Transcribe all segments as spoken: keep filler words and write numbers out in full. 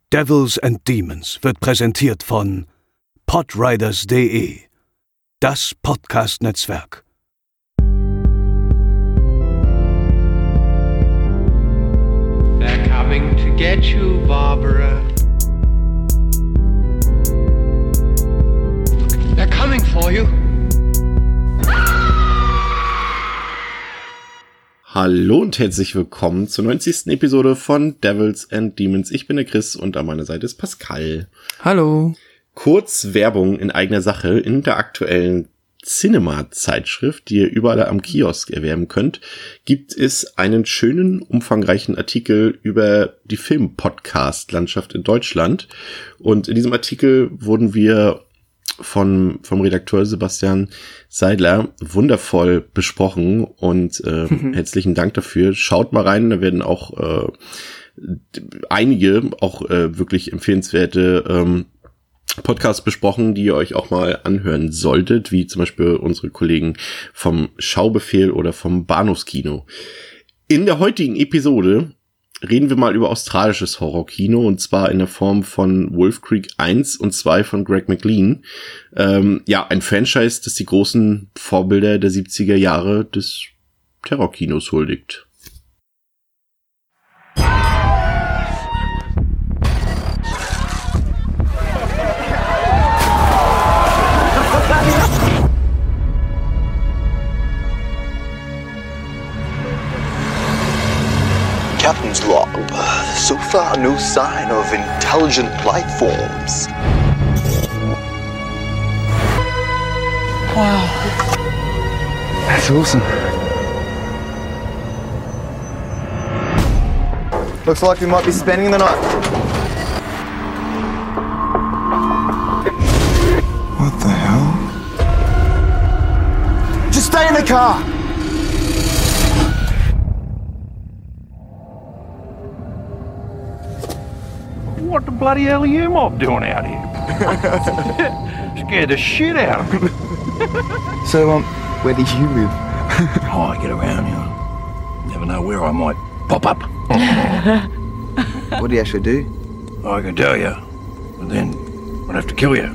Devils and Demons wird präsentiert von podriders punkt de, das Podcast-Netzwerk. They're coming to get you, Barbara. They're coming for you. Hallo und herzlich willkommen zur neunzigsten Episode von Devils and Demons. Ich bin der Chris und an meiner Seite ist Pascal. Hallo. Kurz Werbung in eigener Sache. In der aktuellen Cinema-Zeitschrift, die ihr überall am Kiosk erwerben könnt, gibt es einen schönen, umfangreichen Artikel über die Film-Podcast-Landschaft in Deutschland. Und in diesem Artikel wurden wir von vom Redakteur Sebastian Seidler wundervoll besprochen und äh, mhm. herzlichen Dank dafür. Schaut mal rein, da werden auch äh, einige auch äh, wirklich empfehlenswerte ähm, Podcasts besprochen, die ihr euch auch mal anhören solltet, wie zum Beispiel unsere Kollegen vom Schaubefehl oder vom Bahnhofskino. In der heutigen Episode reden wir mal über australisches Horrorkino, und zwar in der Form von Wolf Creek eins und zwei von Greg McLean. Ähm, ja, ein Franchise, das die großen Vorbilder der siebziger Jahre des Terrorkinos huldigt. Captain's log. So far, no sign of intelligent life forms. Wow. That's awesome. Looks like we might be spending the night. What the hell? Just stay in the car! What the bloody hell are you mob doing out here? Scared the shit out of me. So, um, where do you live? Oh, I get around here. Never know where I might pop up. What do you actually do? I can tell you, but then I'd have to kill you.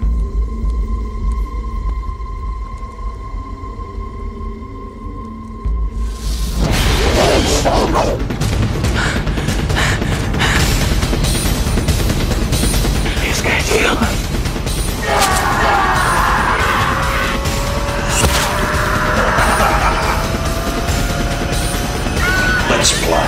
Let's play.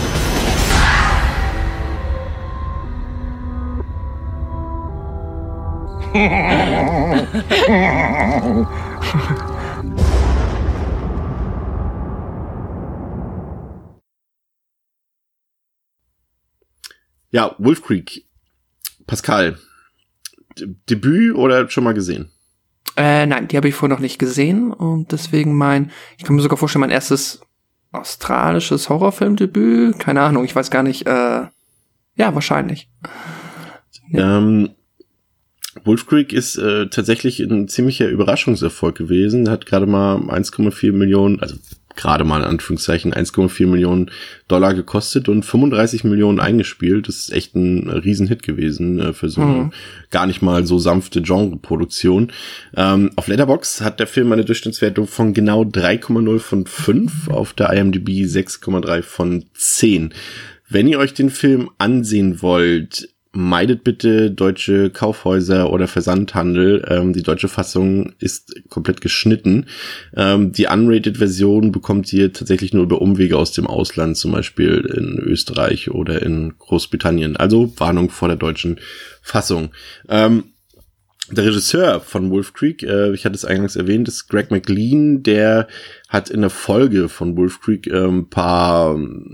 Ja, Wolf Creek. Pascal, D- Debüt oder schon mal gesehen? Äh, nein, die habe ich vorher noch nicht gesehen und deswegen mein, ich kann mir sogar vorstellen, mein erstes australisches Horrorfilmdebüt. Keine Ahnung, ich weiß gar nicht. Äh, ja, wahrscheinlich. Ja. Ähm, Wolf Creek ist äh, tatsächlich ein ziemlicher Überraschungserfolg gewesen. Hat gerade mal eins Komma vier Millionen, also gerade mal in Anführungszeichen eins Komma vier Millionen Dollar gekostet und fünfunddreißig Millionen eingespielt. Das ist echt ein Riesenhit gewesen äh, für so eine mhm. gar nicht mal so sanfte Genreproduktion. Ähm, auf Letterboxd hat der Film eine Durchschnittswertung von genau drei Komma null von fünf, auf der IMDb sechs Komma drei von zehn. Wenn ihr euch den Film ansehen wollt, meidet bitte deutsche Kaufhäuser oder Versandhandel. Ähm, die deutsche Fassung ist komplett geschnitten. Ähm, die Unrated-Version bekommt ihr tatsächlich nur über Umwege aus dem Ausland, zum Beispiel in Österreich oder in Großbritannien. Also Warnung vor der deutschen Fassung. Ähm, Der Regisseur von Wolf Creek, äh, ich hatte es eingangs erwähnt, ist Greg McLean. Der hat in der Folge von Wolf Creek ein ähm, paar,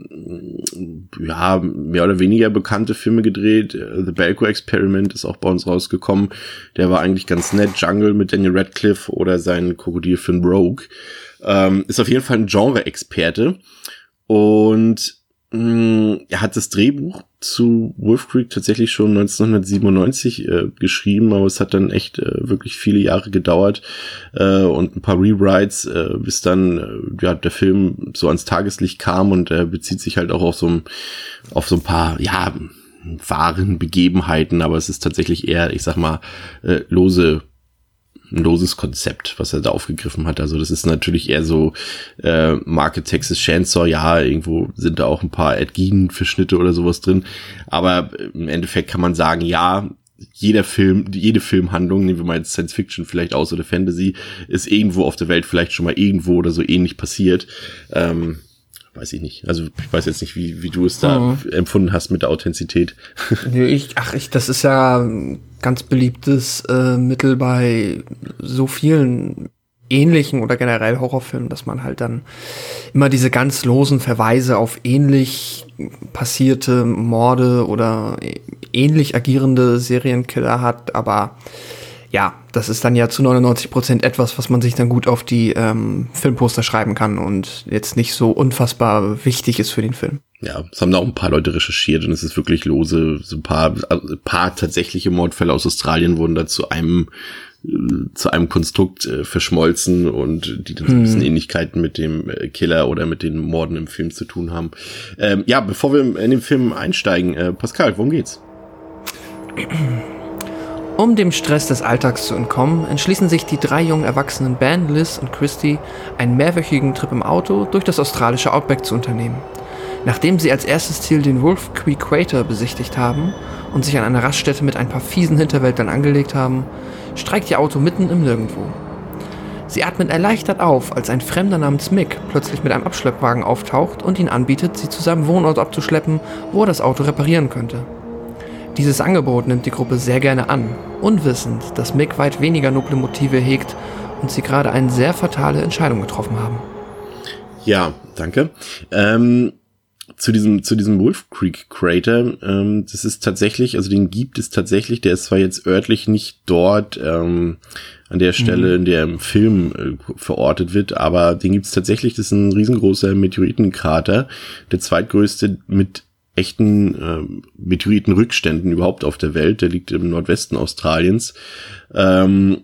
ja, mehr oder weniger bekannte Filme gedreht. The Belko Experiment ist auch bei uns rausgekommen. Der war eigentlich ganz nett. Jungle mit Daniel Radcliffe oder sein Krokodilfilm Rogue. Ähm, ist auf jeden Fall ein Genre-Experte. Und mh, er hat das Drehbuch zu Wolf Creek tatsächlich schon neunzehnhundertsiebenundneunzig äh, geschrieben, aber es hat dann echt äh, wirklich viele Jahre gedauert äh, und ein paar Rewrites, äh, bis dann äh, ja der Film so ans Tageslicht kam, und er äh, bezieht sich halt auch auf so ein, auf so ein paar, ja, wahren Begebenheiten, aber es ist tatsächlich eher, ich sag mal, äh, lose ein loses Konzept, was er da aufgegriffen hat. Also das ist natürlich eher so äh, Marke Texas Chainsaw, ja, irgendwo sind da auch ein paar Ed Gein-Verschnitte oder sowas drin, aber im Endeffekt kann man sagen, ja, jeder Film, jede Filmhandlung, nehmen wir mal jetzt Science Fiction vielleicht aus oder Fantasy, ist irgendwo auf der Welt vielleicht schon mal irgendwo oder so ähnlich passiert. Ähm, weiß ich nicht. Also ich weiß jetzt nicht, wie, wie du es da mhm. empfunden hast mit der Authentizität. Ich, ach, ich, das ist ja ein ganz beliebtes äh, Mittel bei so vielen ähnlichen oder generell Horrorfilmen, dass man halt dann immer diese ganz losen Verweise auf ähnlich passierte Morde oder ähnlich agierende Serienkiller hat, aber ja, das ist dann ja zu neunundneunzig Prozent etwas, was man sich dann gut auf die ähm, Filmposter schreiben kann und jetzt nicht so unfassbar wichtig ist für den Film. Ja, es haben da auch ein paar Leute recherchiert und es ist wirklich lose, so ein paar, ein paar tatsächliche Mordfälle aus Australien wurden da zu einem zu einem Konstrukt äh, verschmolzen und die dann so ein bisschen Ähnlichkeiten mit dem äh, Killer oder mit den Morden im Film zu tun haben. Ähm, ja, bevor wir in den Film einsteigen, äh, Pascal, worum geht's? Um dem Stress des Alltags zu entkommen, entschließen sich die drei jungen Erwachsenen Ben, Liz und Christy, einen mehrwöchigen Trip im Auto durch das australische Outback zu unternehmen. Nachdem sie als erstes Ziel den Wolf Creek Crater besichtigt haben und sich an einer Raststätte mit ein paar fiesen Hinterwäldlern angelegt haben, streikt ihr Auto mitten im Nirgendwo. Sie atmen erleichtert auf, als ein Fremder namens Mick plötzlich mit einem Abschleppwagen auftaucht und ihnen anbietet, sie zu seinem Wohnort abzuschleppen, wo er das Auto reparieren könnte. Dieses Angebot nimmt die Gruppe sehr gerne an, unwissend, dass Mick weit weniger noble Motive hegt und sie gerade eine sehr fatale Entscheidung getroffen haben. Ja, danke. Ähm, zu diesem zu diesem Wolf Creek Crater, ähm, das ist tatsächlich, also den gibt es tatsächlich, der ist zwar jetzt örtlich nicht dort ähm, an der Stelle, mhm. in der im Film äh, verortet wird, aber den gibt es tatsächlich, das ist ein riesengroßer Meteoritenkrater, der zweitgrößte mit echten äh, Meteoritenrückständen überhaupt auf der Welt, der liegt im Nordwesten Australiens. Ähm,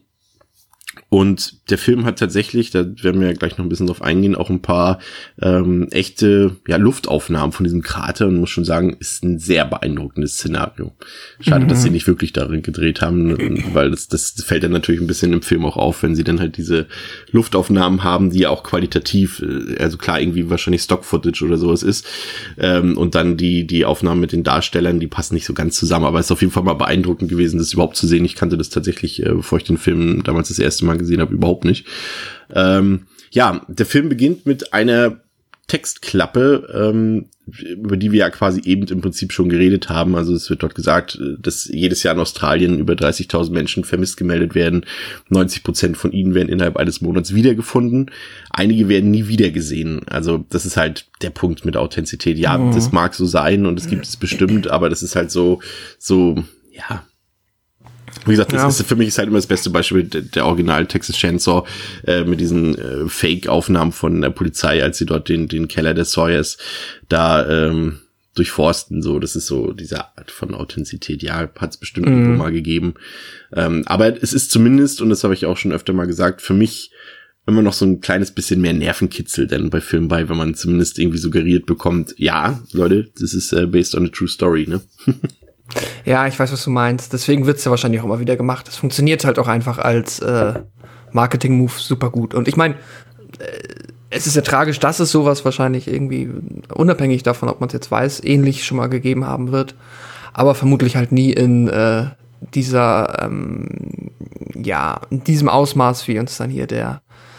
Und der Film hat tatsächlich, da werden wir ja gleich noch ein bisschen drauf eingehen, auch ein paar ähm, echte ja, Luftaufnahmen von diesem Krater und muss schon sagen, ist ein sehr beeindruckendes Szenario. Schade, mhm. dass sie nicht wirklich darin gedreht haben, weil das, das fällt dann natürlich ein bisschen im Film auch auf, wenn sie dann halt diese Luftaufnahmen haben, die ja auch qualitativ, also klar irgendwie wahrscheinlich Stock-Footage oder sowas ist, ähm, und dann die die Aufnahmen mit den Darstellern, die passen nicht so ganz zusammen, aber es ist auf jeden Fall mal beeindruckend gewesen, das überhaupt zu sehen. Ich kannte das tatsächlich, äh, bevor ich den Film damals das erste Mal gesehen habe, überhaupt nicht. Ähm, ja, der Film beginnt mit einer Textklappe, ähm, über die wir ja quasi eben im Prinzip schon geredet haben. Also es wird dort gesagt, dass jedes Jahr in Australien über dreißigtausend Menschen vermisst gemeldet werden. neunzig Prozent von ihnen werden innerhalb eines Monats wiedergefunden. Einige werden nie wiedergesehen. Also das ist halt der Punkt mit Authentizität. Ja, mhm. das mag so sein und es gibt es bestimmt, aber das ist halt so, so, ja, wie gesagt, das ja. ist für mich ist halt immer das beste Beispiel der, der Original Texas Chainsaw äh, mit diesen äh, Fake-Aufnahmen von der Polizei, als sie dort den den Keller der Sawyers da ähm, durchforsten. So, das ist so diese Art von Authentizität. Ja, hat es bestimmt mhm. irgendwo mal gegeben. Ähm, aber es ist zumindest, und das habe ich auch schon öfter mal gesagt, für mich immer noch so ein kleines bisschen mehr Nervenkitzel denn bei Filmen bei, wenn man zumindest irgendwie suggeriert bekommt, ja, Leute, das ist äh, based on a true story, ne? Ja, ich weiß, was du meinst. Deswegen wird's ja wahrscheinlich auch immer wieder gemacht. Es funktioniert halt auch einfach als äh, Marketing-Move super gut. Und ich meine, äh, es ist ja tragisch, dass es sowas wahrscheinlich irgendwie, unabhängig davon, ob man es jetzt weiß, ähnlich schon mal gegeben haben wird. Aber vermutlich halt nie in äh, dieser, ähm, ja, in diesem Ausmaß, wie uns dann hier der,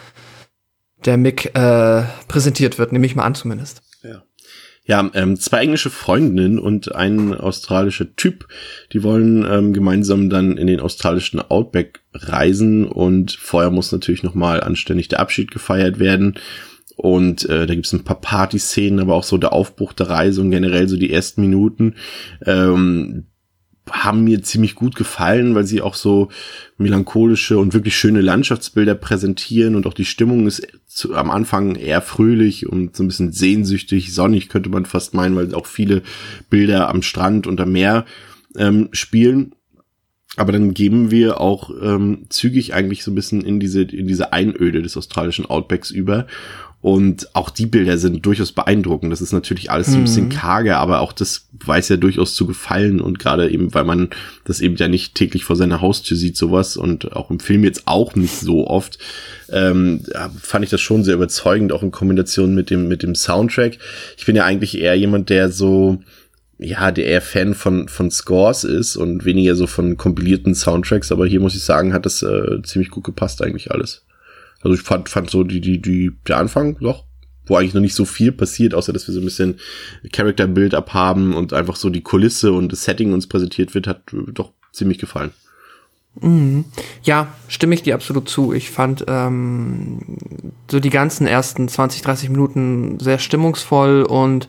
der Mick äh, präsentiert wird. Nehme ich mal an zumindest. Ja. Ja, ähm, zwei englische Freundinnen und ein australischer Typ, die wollen ähm, gemeinsam dann in den australischen Outback reisen und vorher muss natürlich nochmal anständig der Abschied gefeiert werden und äh, da gibt's ein paar Partyszenen, aber auch so der Aufbruch der Reise und generell so die ersten Minuten ähm, haben mir ziemlich gut gefallen, weil sie auch so melancholische und wirklich schöne Landschaftsbilder präsentieren und auch die Stimmung ist zu, am Anfang eher fröhlich und so ein bisschen sehnsüchtig, sonnig könnte man fast meinen, weil auch viele Bilder am Strand und am Meer ähm, spielen. Aber dann geben wir auch ähm, zügig eigentlich so ein bisschen in diese in diese Einöde des australischen Outbacks über. Und auch die Bilder sind durchaus beeindruckend. Das ist natürlich alles so ein bisschen karge, aber auch das weiß ja durchaus zu gefallen. Und gerade eben, weil man das eben ja nicht täglich vor seiner Haustür sieht, sowas, und auch im Film jetzt auch nicht so oft, ähm, fand ich das schon sehr überzeugend, auch in Kombination mit dem, mit dem Soundtrack. Ich bin ja eigentlich eher jemand, der so, ja, der eher Fan von, von Scores ist und weniger so von kompilierten Soundtracks. Aber hier muss ich sagen, hat das äh, ziemlich gut gepasst eigentlich alles. Also ich fand, fand so die, die, die, der Anfang doch, wo eigentlich noch nicht so viel passiert, außer dass wir so ein bisschen Character-Build-up haben und einfach so die Kulisse und das Setting uns präsentiert wird, hat doch ziemlich gefallen. Mhm. Ja, stimme ich dir absolut zu. Ich fand ähm, so die ganzen ersten zwanzig, dreißig Minuten sehr stimmungsvoll und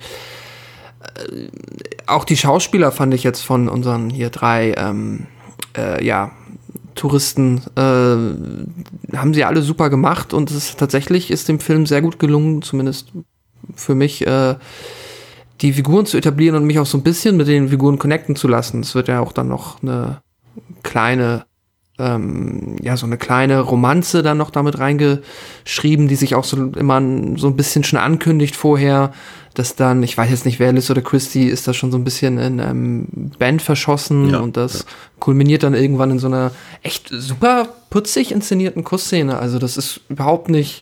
äh, auch die Schauspieler fand ich jetzt von unseren hier drei, ähm, äh, ja, Touristen, äh, haben sie alle super gemacht und es ist, tatsächlich ist dem Film sehr gut gelungen, zumindest für mich, äh, die Figuren zu etablieren und mich auch so ein bisschen mit den Figuren connecten zu lassen. Es wird ja auch dann noch eine kleine, ähm, ja, so eine kleine Romanze dann noch damit reingeschrieben, die sich auch so immer so ein bisschen schon ankündigt vorher, dass dann, ich weiß jetzt nicht, wer Liz oder Christy ist, da schon so ein bisschen in einem Band verschossen ja, und das ja. kulminiert dann irgendwann in so einer echt super putzig inszenierten Kussszene. Also das ist überhaupt nicht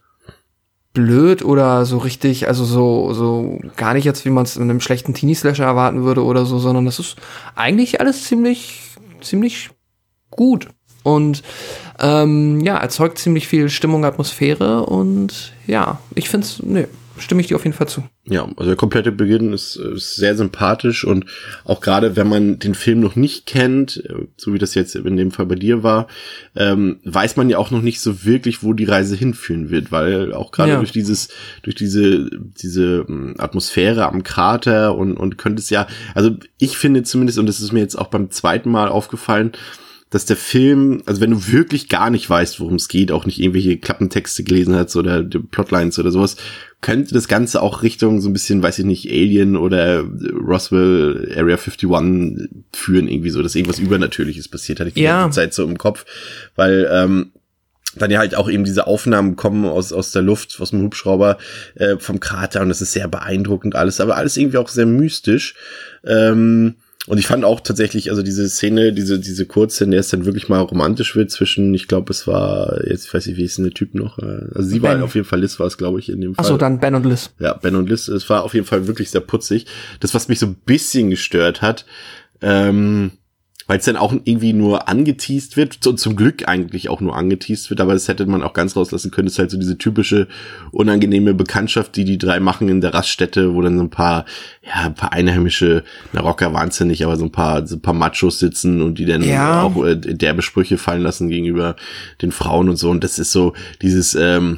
blöd oder so richtig, also so so gar nicht jetzt, wie man es in einem schlechten Teenie-Slasher erwarten würde oder so, sondern das ist eigentlich alles ziemlich, ziemlich gut. Und ähm, ja, erzeugt ziemlich viel Stimmung, Atmosphäre und ja, ich find's, ne, stimme ich dir auf jeden Fall zu. Ja, also der komplette Beginn ist, ist sehr sympathisch und auch gerade, wenn man den Film noch nicht kennt, so wie das jetzt in dem Fall bei dir war, ähm, weiß man ja auch noch nicht so wirklich, wo die Reise hinführen wird, weil auch gerade ja. durch dieses, durch diese, diese Atmosphäre am Krater und, und könnte es ja, also ich finde zumindest, und das ist mir jetzt auch beim zweiten Mal aufgefallen, dass der Film, also wenn du wirklich gar nicht weißt, worum es geht, auch nicht irgendwelche Klappentexte gelesen hast oder Plotlines oder sowas, könnte das Ganze auch Richtung so ein bisschen, weiß ich nicht, Alien oder Roswell, Area einundfünfzig führen, irgendwie so, dass irgendwas Übernatürliches passiert, hatte ich die ja. ganze Zeit so im Kopf, weil ähm, dann ja halt auch eben diese Aufnahmen kommen aus aus der Luft, aus dem Hubschrauber, äh, vom Krater und das ist sehr beeindruckend alles, aber alles irgendwie auch sehr mystisch. Ähm, Und ich fand auch tatsächlich, also diese Szene, diese diese Kurzszene, der es dann wirklich mal romantisch wird zwischen, ich glaube, es war, jetzt ich weiß nicht, wie ist denn der Typ noch? Also sie Ben. war auf jeden Fall, Liz war es, glaube ich, in dem Fall. Ach so, dann Ben und Liz. Ja, Ben und Liz. Es war auf jeden Fall wirklich sehr putzig. Das, was mich so ein bisschen gestört hat, ähm, weil es dann auch irgendwie nur angeteast wird, und zum Glück eigentlich auch nur angeteast wird, aber das hätte man auch ganz rauslassen können, das ist halt so diese typische unangenehme Bekanntschaft, die die drei machen in der Raststätte, wo dann so ein paar, ja, ein paar einheimische, na Rocker waren's ja nicht, aber so ein paar, so ein paar Machos sitzen und die dann ja. auch äh, derbe Sprüche fallen lassen gegenüber den Frauen und so, und das ist so dieses, ähm,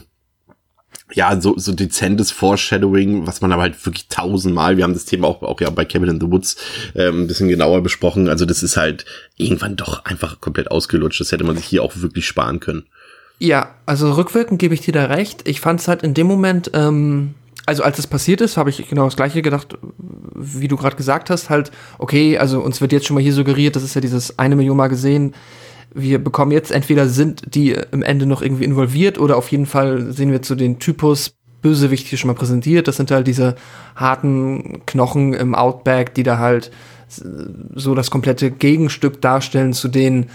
ja, so, so dezentes Foreshadowing, was man aber halt wirklich tausendmal, wir haben das Thema auch, auch ja bei Cabin in the Woods ähm, ein bisschen genauer besprochen, also das ist halt irgendwann doch einfach komplett ausgelutscht, das hätte man sich hier auch wirklich sparen können. Ja, also rückwirkend gebe ich dir da recht, ich fand es halt in dem Moment, ähm, also als es passiert ist, habe ich genau das Gleiche gedacht, wie du gerade gesagt hast, halt, okay, also uns wird jetzt schon mal hier suggeriert, das ist ja dieses eine Million Mal gesehen, wir bekommen jetzt entweder sind die im Ende noch irgendwie involviert oder auf jeden Fall sehen wir zu den Typus Bösewicht hier schon mal präsentiert. Das sind halt diese harten Knochen im Outback, die da halt so das komplette Gegenstück darstellen zu den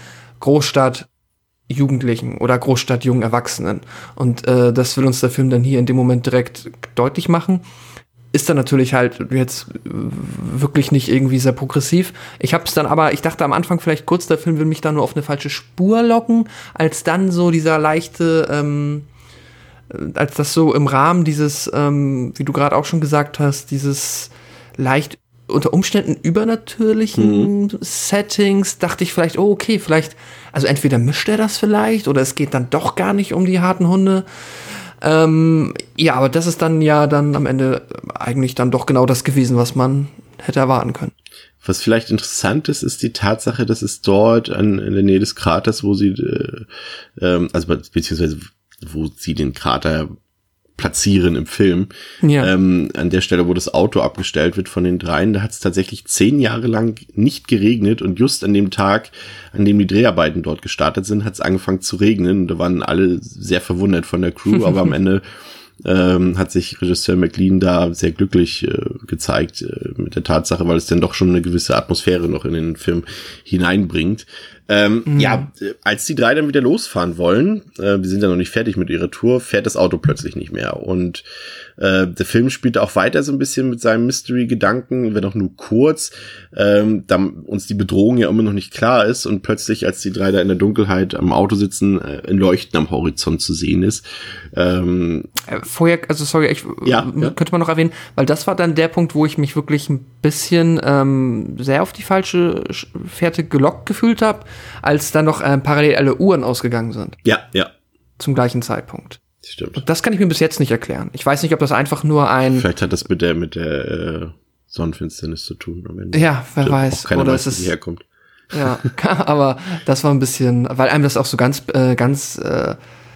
Großstadt-Jugendlichen oder Großstadt-jungen Erwachsenen. Und äh, das will uns der Film dann hier in dem Moment direkt deutlich machen. Ist dann natürlich halt jetzt wirklich nicht irgendwie sehr progressiv. Ich hab's dann aber, ich dachte am Anfang vielleicht kurz, der Film will mich da nur auf eine falsche Spur locken, als dann so dieser leichte, ähm, als das so im Rahmen dieses, ähm, wie du gerade auch schon gesagt hast, dieses leicht unter Umständen übernatürlichen mhm. Settings, dachte ich vielleicht, oh okay, vielleicht, also entweder mischt er das vielleicht oder es geht dann doch gar nicht um die harten Hunde. Ähm, ja, aber das ist dann ja dann am Ende eigentlich dann doch genau das gewesen, was man hätte erwarten können. Was vielleicht interessant ist, ist die Tatsache, dass es dort an, in der Nähe des Kraters, wo sie, äh, ähm, also beziehungsweise wo sie den Krater platzieren im Film, ja. ähm, an der Stelle, wo das Auto abgestellt wird von den dreien, da hat es tatsächlich zehn Jahre lang nicht geregnet und just an dem Tag, an dem die Dreharbeiten dort gestartet sind, hat es angefangen zu regnen und da waren alle sehr verwundert von der Crew, aber am Ende ähm, hat sich Regisseur McLean da sehr glücklich äh, gezeigt äh, mit der Tatsache, weil es dann doch schon eine gewisse Atmosphäre noch in den Film hineinbringt. Ähm, mhm. Ja, als die drei dann wieder losfahren wollen, äh, die sind ja noch nicht fertig mit ihrer Tour, fährt das Auto plötzlich nicht mehr. Und äh, der Film spielt auch weiter so ein bisschen mit seinem Mystery-Gedanken, wenn auch nur kurz, ähm, da uns die Bedrohung ja immer noch nicht klar ist und plötzlich, als die drei da in der Dunkelheit am Auto sitzen, äh, ein Leuchten am Horizont zu sehen ist. Ähm, Vorher, also sorry, ich ja, ja. könnte man noch erwähnen, weil das war dann der Punkt, wo ich mich wirklich ein bisschen ähm, sehr auf die falsche Fährte gelockt gefühlt habe, als dann noch ähm, parallel alle Uhren ausgegangen sind. Ja, ja. Zum gleichen Zeitpunkt. Stimmt. Und das kann ich mir bis jetzt nicht erklären. Ich weiß nicht, ob das einfach nur ein... Vielleicht hat das mit der mit der äh, Sonnenfinsternis zu tun. Am Ende. Ja, wer Stimmt, weiß. Auch keiner Oder weiß, es wie sie herkommt. Ja, aber das war ein bisschen, weil einem das auch so ganz, äh, ganz äh,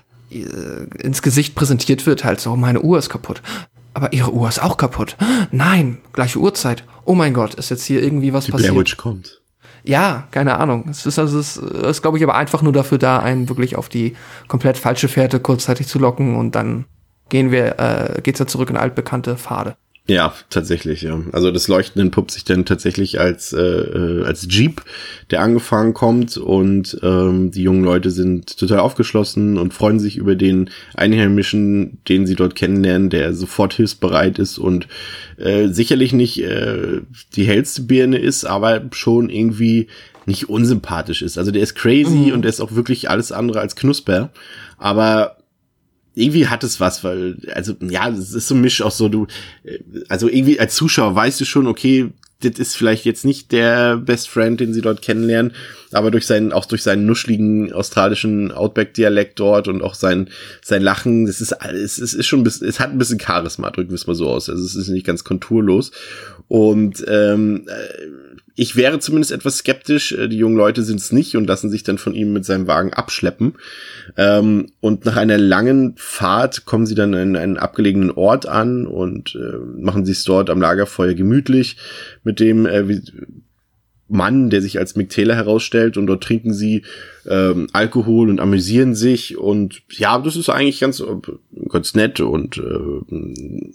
ins Gesicht präsentiert wird, halt so, meine Uhr ist kaputt. Aber ihre Uhr ist auch kaputt. Nein, gleiche Uhrzeit. Oh mein Gott, ist jetzt hier irgendwie was die passiert? Blair Witch kommt. Ja, keine Ahnung. Es ist, also, es ist, glaube ich, aber einfach nur dafür da, einen wirklich auf die komplett falsche Fährte kurzzeitig zu locken und dann gehen wir, äh, geht's ja zurück in altbekannte Pfade. Ja, tatsächlich, ja. Also das Leuchten entpuppt sich dann tatsächlich als äh, als Jeep, der angefahren kommt und ähm, die jungen Leute sind total aufgeschlossen und freuen sich über den Einheimischen, den sie dort kennenlernen, der sofort hilfsbereit ist und äh, sicherlich nicht äh, die hellste Birne ist, aber schon irgendwie nicht unsympathisch ist. Also der ist crazy mhm. und der ist auch wirklich alles andere als Knusper, aber irgendwie hat es was, weil, also, ja, es ist so ein Misch auch so, du, also irgendwie als Zuschauer weißt du schon, okay, das ist vielleicht jetzt nicht der Best Friend, den sie dort kennenlernen, aber durch seinen, auch durch seinen nuschligen australischen Outback-Dialekt dort und auch sein, sein Lachen, das ist, es ist, ist schon ein bisschen, es hat ein bisschen Charisma, drücken wir es mal so aus, also es ist nicht ganz konturlos und, ähm, ich wäre zumindest etwas skeptisch, die jungen Leute sind es nicht und lassen sich dann von ihm mit seinem Wagen abschleppen. Ähm, und nach einer langen Fahrt kommen sie dann in einen abgelegenen Ort an und äh, machen sich dort am Lagerfeuer gemütlich mit dem äh, Mann, der sich als Mick Taylor herausstellt, und dort trinken sie ähm, Alkohol und amüsieren sich und ja, das ist eigentlich ganz, ganz nett und äh,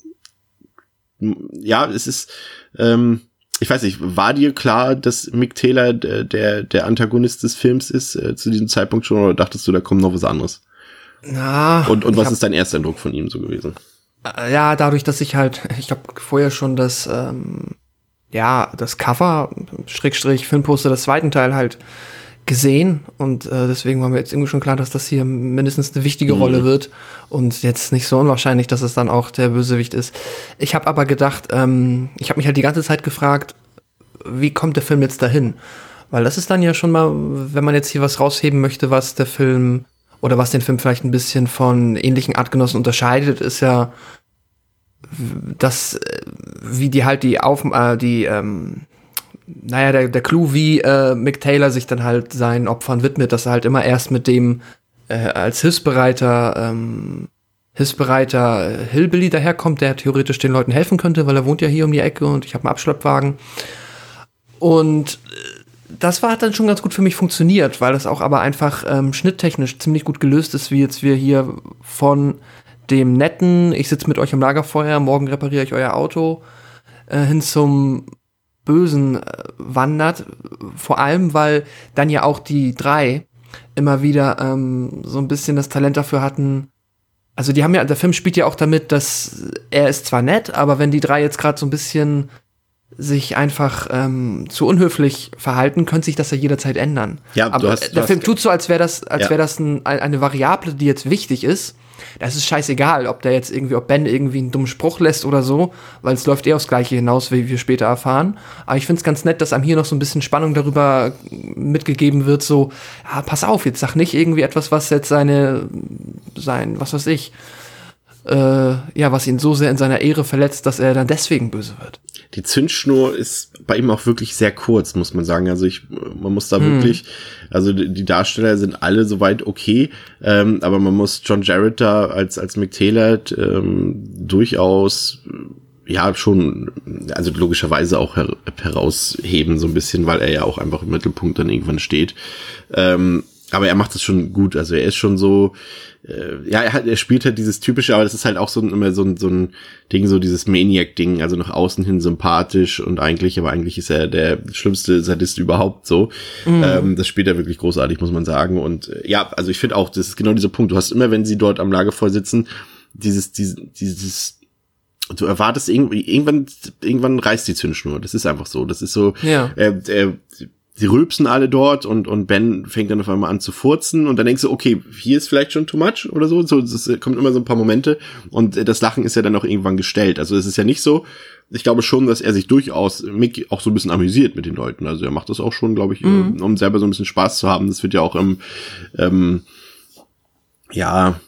ja, es ist ähm, ich weiß nicht, war dir klar, dass Mick Taylor der, der, der Antagonist des Films ist, äh, zu diesem Zeitpunkt schon, oder dachtest du, da kommt noch was anderes? Na, und und was hab, ist dein erster Eindruck von ihm so gewesen? Äh, ja, dadurch, dass ich halt, ich habe vorher schon das, ähm, ja, das Cover, Schrägstrich, Filmposter des zweiten Teil halt gesehen und äh, deswegen war mir jetzt irgendwie schon klar, dass das hier mindestens eine wichtige mhm. Rolle wird und jetzt nicht so unwahrscheinlich, dass es dann auch der Bösewicht ist. Ich habe aber gedacht, ähm, ich habe mich halt die ganze Zeit gefragt, wie kommt der Film jetzt dahin? Weil das ist dann ja schon mal, wenn man jetzt hier was rausheben möchte, was der Film oder was den Film vielleicht ein bisschen von ähnlichen Artgenossen unterscheidet, ist ja, dass wie die halt die auf äh, die ähm, naja, der, der Clou, wie äh, Mick Taylor sich dann halt seinen Opfern widmet, dass er halt immer erst mit dem äh, als hilfsbereiter ähm, hilfsbereiter Hillbilly daherkommt, der theoretisch den Leuten helfen könnte, weil er wohnt ja hier um die Ecke und ich habe einen Abschleppwagen. Und das war, hat dann schon ganz gut für mich funktioniert, weil das auch aber einfach ähm, schnitttechnisch ziemlich gut gelöst ist, wie jetzt wir hier von dem netten, ich sitze mit euch am Lagerfeuer, morgen repariere ich euer Auto, äh, hin zum Bösen äh, wandert, vor allem, weil dann ja auch die drei immer wieder ähm, so ein bisschen das Talent dafür hatten, also die haben ja, der Film spielt ja auch damit, dass er ist zwar nett, aber wenn die drei jetzt gerade so ein bisschen sich einfach ähm, zu unhöflich verhalten, könnte sich das ja jederzeit ändern. Ja, aber du hast, der du Film hast, tut so, als wäre das, als ja. wäre das ein, eine Variable, die jetzt wichtig ist. Das ist scheißegal, ob der jetzt irgendwie, ob Ben irgendwie einen dummen Spruch lässt oder so, weil es läuft eh aufs Gleiche hinaus, wie wir später erfahren. Aber ich find's ganz nett, dass einem hier noch so ein bisschen Spannung darüber mitgegeben wird, so, ja, pass auf, jetzt sag nicht irgendwie etwas, was jetzt seine, sein, was weiß ich, äh, ja, was ihn so sehr in seiner Ehre verletzt, dass er dann deswegen böse wird. Die Zündschnur ist bei ihm auch wirklich sehr kurz, muss man sagen. Also ich, man muss da hm. wirklich, also die Darsteller sind alle soweit okay, ähm, aber man muss John Jarratt da als als Mick Taylor ähm, durchaus ja schon, also logischerweise auch her- herausheben so ein bisschen, weil er ja auch einfach im Mittelpunkt dann irgendwann steht. Ähm, aber er macht es schon gut, also er ist schon so, äh, ja, er, hat, er spielt halt dieses typische, aber das ist halt auch so ein, immer so ein, so ein Ding, so dieses Maniac-Ding, also nach außen hin sympathisch und eigentlich, aber eigentlich ist er der schlimmste Sadist überhaupt so. Mhm. Ähm, das spielt er wirklich großartig, muss man sagen. Und äh, ja, also ich finde auch, das ist genau dieser Punkt. Du hast immer, wenn sie dort am Lagerfeuer sitzen, dieses, dieses, dieses, du erwartest irgendwie, irgendwann, irgendwann reißt die Zündschnur. Das ist einfach so. Das ist so, ja. äh, äh, sie rülpsen alle dort und und Ben fängt dann auf einmal an zu furzen und dann denkst du, okay, hier ist vielleicht schon too much oder so. So, es kommt immer so ein paar Momente und das Lachen ist ja dann auch irgendwann gestellt. Also es ist ja nicht so, ich glaube schon, dass er sich durchaus, Mick, auch so ein bisschen amüsiert mit den Leuten. Also er macht das auch schon, glaube ich, mhm. um selber so ein bisschen Spaß zu haben. Das wird ja auch im, ähm, ja,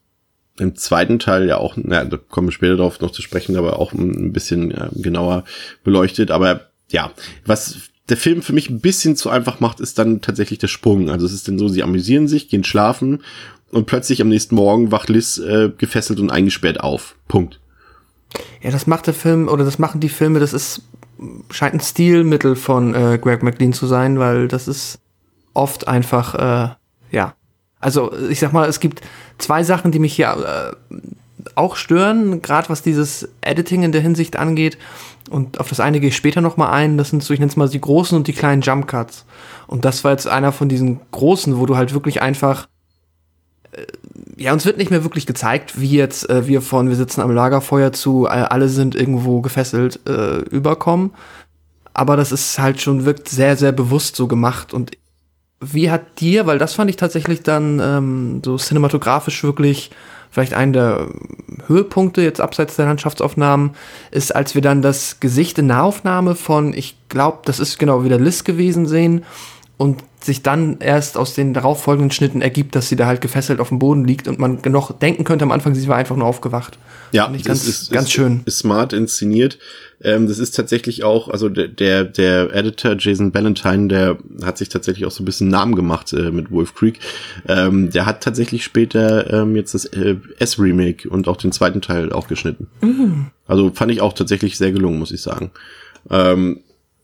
im zweiten Teil ja auch, na, da kommen wir später drauf noch zu sprechen, aber auch ein bisschen äh, genauer beleuchtet. Aber ja, was der Film für mich ein bisschen zu einfach macht, ist dann tatsächlich der Sprung. Also es ist dann so, sie amüsieren sich, gehen schlafen und plötzlich am nächsten Morgen wacht Liz äh, gefesselt und eingesperrt auf. Punkt. Ja, das macht der Film, oder das machen die Filme, das ist, scheint ein Stilmittel von äh, Greg McLean zu sein, weil das ist oft einfach, äh, ja. Also ich sag mal, es gibt zwei Sachen, die mich hier äh, auch stören, gerade was dieses Editing in der Hinsicht angeht. Und auf das eine gehe ich später noch mal ein. Das sind so, ich nenne es mal die großen und die kleinen Jump Cuts. Und das war jetzt einer von diesen großen, wo du halt wirklich einfach, äh, ja, uns wird nicht mehr wirklich gezeigt, wie jetzt äh, wir von wir sitzen am Lagerfeuer zu äh, alle sind irgendwo gefesselt äh, überkommen. Aber das ist halt schon, wirkt sehr, sehr bewusst so gemacht. Und wie hat dir, weil das fand ich tatsächlich dann ähm, so cinematografisch wirklich vielleicht einen der Höhepunkte jetzt abseits der Landschaftsaufnahmen ist, als wir dann das Gesicht in Nahaufnahme von, ich glaube, das ist genau wieder Liz gewesen, sehen und sich dann erst aus den darauffolgenden Schnitten ergibt, dass sie da halt gefesselt auf dem Boden liegt und man noch denken könnte am Anfang, sie war einfach nur aufgewacht. Ja, das ganz, ist ganz ist, schön. Ist smart inszeniert. Ähm, das ist tatsächlich auch, also der, der, der Editor Jason Ballantyne, der hat sich tatsächlich auch so ein bisschen Namen gemacht äh, mit Wolf Creek. Ähm, der hat tatsächlich später ähm, jetzt das äh, S-Remake und auch den zweiten Teil auch geschnitten. Mhm. Also fand ich auch tatsächlich sehr gelungen, muss ich sagen. Ähm,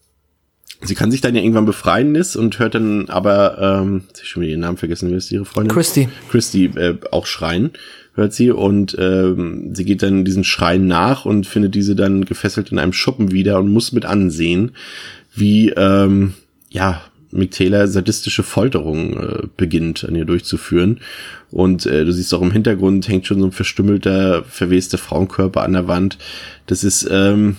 Sie kann sich dann ja irgendwann befreien, Liz, und hört dann aber, ähm, ich hab schon wieder ihren Namen vergessen, wie ist ihre Freundin? Christy. Christy äh, auch schreien, hört sie, und ähm, sie geht dann diesen Schreien nach und findet diese dann gefesselt in einem Schuppen wieder und muss mit ansehen, wie, ähm, ja, Mick Taylor sadistische Folterung äh, beginnt, an ihr durchzuführen. Und äh, du siehst auch im Hintergrund hängt schon so ein verstümmelter, verwester Frauenkörper an der Wand. Das ist, ähm,